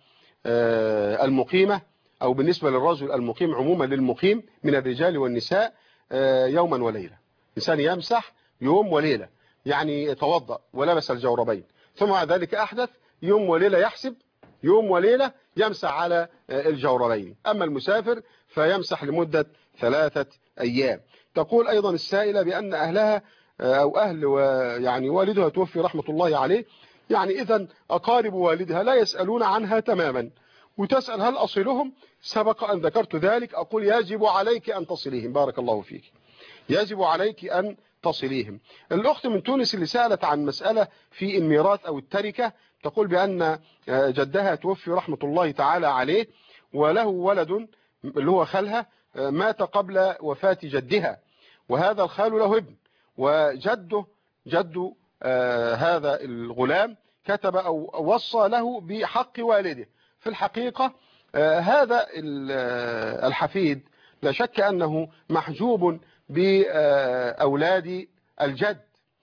المقيمة أو بالنسبة للرجل المقيم عموما للمقيم من الرجال والنساء يوما وليلة. إنسان يمسح يوم وليلة، يعني يتوضأ ولبس الجوربين ثم بعد ذلك أحدث يوم وليلة يحسب يوم وليلة يمسح على الجوربين. أما المسافر فيمسح لمدة ثلاثة أيام. تقول أيضا السائلة بأن أهلها أو أهل يعني والدها توفي رحمة الله عليه، يعني إذن أقارب والدها لا يسألون عنها تماما، وتسأل هل أصلهم؟ سبق أن ذكرت ذلك. أقول يجب عليك أن تصليهم، بارك الله فيك، يجب عليك أن تصليهم. الأخت من تونس اللي سألت عن مسألة في الميراث أو التركة، تقول بأن جدها توفي رحمة الله تعالى عليه وله ولد اللي هو خالها مات قبل وفاة جدها، وهذا الخال له ابن، وجده جد آه هذا الغلام كتب أو وصى له بحق والده. في الحقيقة آه هذا الحفيد لا شك أنه محجوب بأولاد الجد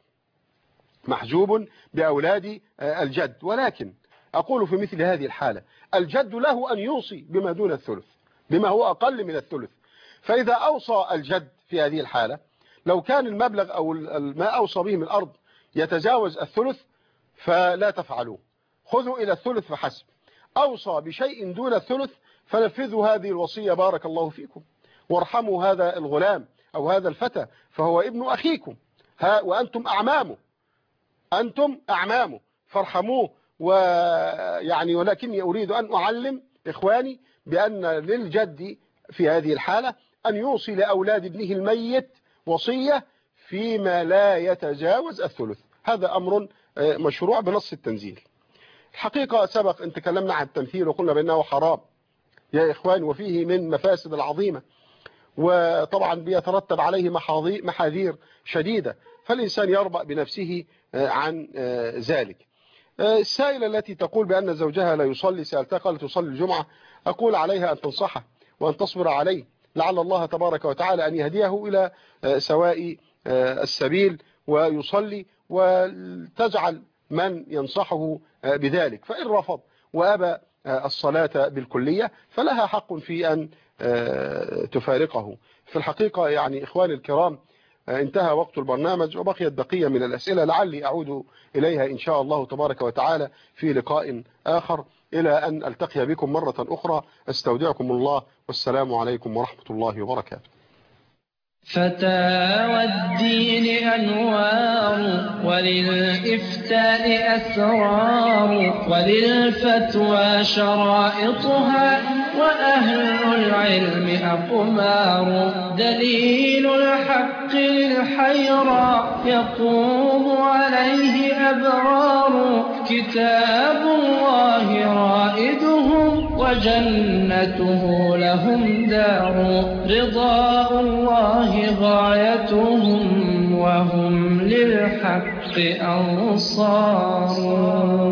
محجوب بأولاد الجد ولكن أقول في مثل هذه الحالة الجد له أن يوصي بما دون الثلث، بما هو أقل من الثلث. فإذا أوصى الجد في هذه الحالة لو كان المبلغ أو ما أوصى به من الأرض يتجاوز الثلث فلا تفعلوه، خذوا إلى الثلث فحسب. أوصى بشيء دون الثلث فنفذوا هذه الوصية بارك الله فيكم، وارحموا هذا الغلام أو هذا الفتى فهو ابن أخيكم ها وأنتم أعمامه أنتم أعمامه فارحموه. ويعني ولكني أريد أن أعلم إخواني بأن للجد في هذه الحالة أن يوصي لأولاد ابنه الميت وصية فيما لا يتجاوز الثلث. هذا أمر مشروع بنص التنزيل. الحقيقة سبق أن تكلمنا عن التمثيل وقلنا بأنه حرام يا إخوان، وفيه من مفاسد العظيمة، وطبعا بيترتب عليه محاذير شديدة، فالإنسان يربأ بنفسه عن ذلك. السائلة التي تقول بأن زوجها لا يصلي، سألتها قالت تصلي الجمعة، أقول عليها أن تنصحه وأن تصبر عليه، لعل الله تبارك وتعالى أن يهديه إلى سواء السبيل ويصلي، وتجعل من ينصحه بذلك. فإن رفض وأبى الصلاة بالكلية فلها حق في أن تفارقه. في الحقيقة يعني إخواني الكرام انتهى وقت البرنامج وبقيت بقية من الأسئلة لعلي أعود إليها إن شاء الله تبارك وتعالى في لقاء آخر، إلى أن ألتقي بكم مرة أخرى. أستودعكم الله والسلام عليكم ورحمة الله وبركاته. فتاوى الدين أنوار، وللإفتاء أسرار، وللفتوى شرائطها، وأهل العلم أقمار. دليل الحق للحيرى يقوم عليه أبرار، كتاب الله رائدهم وجنته لهم دار رضاء الله غايتهم وهم للحق أنصار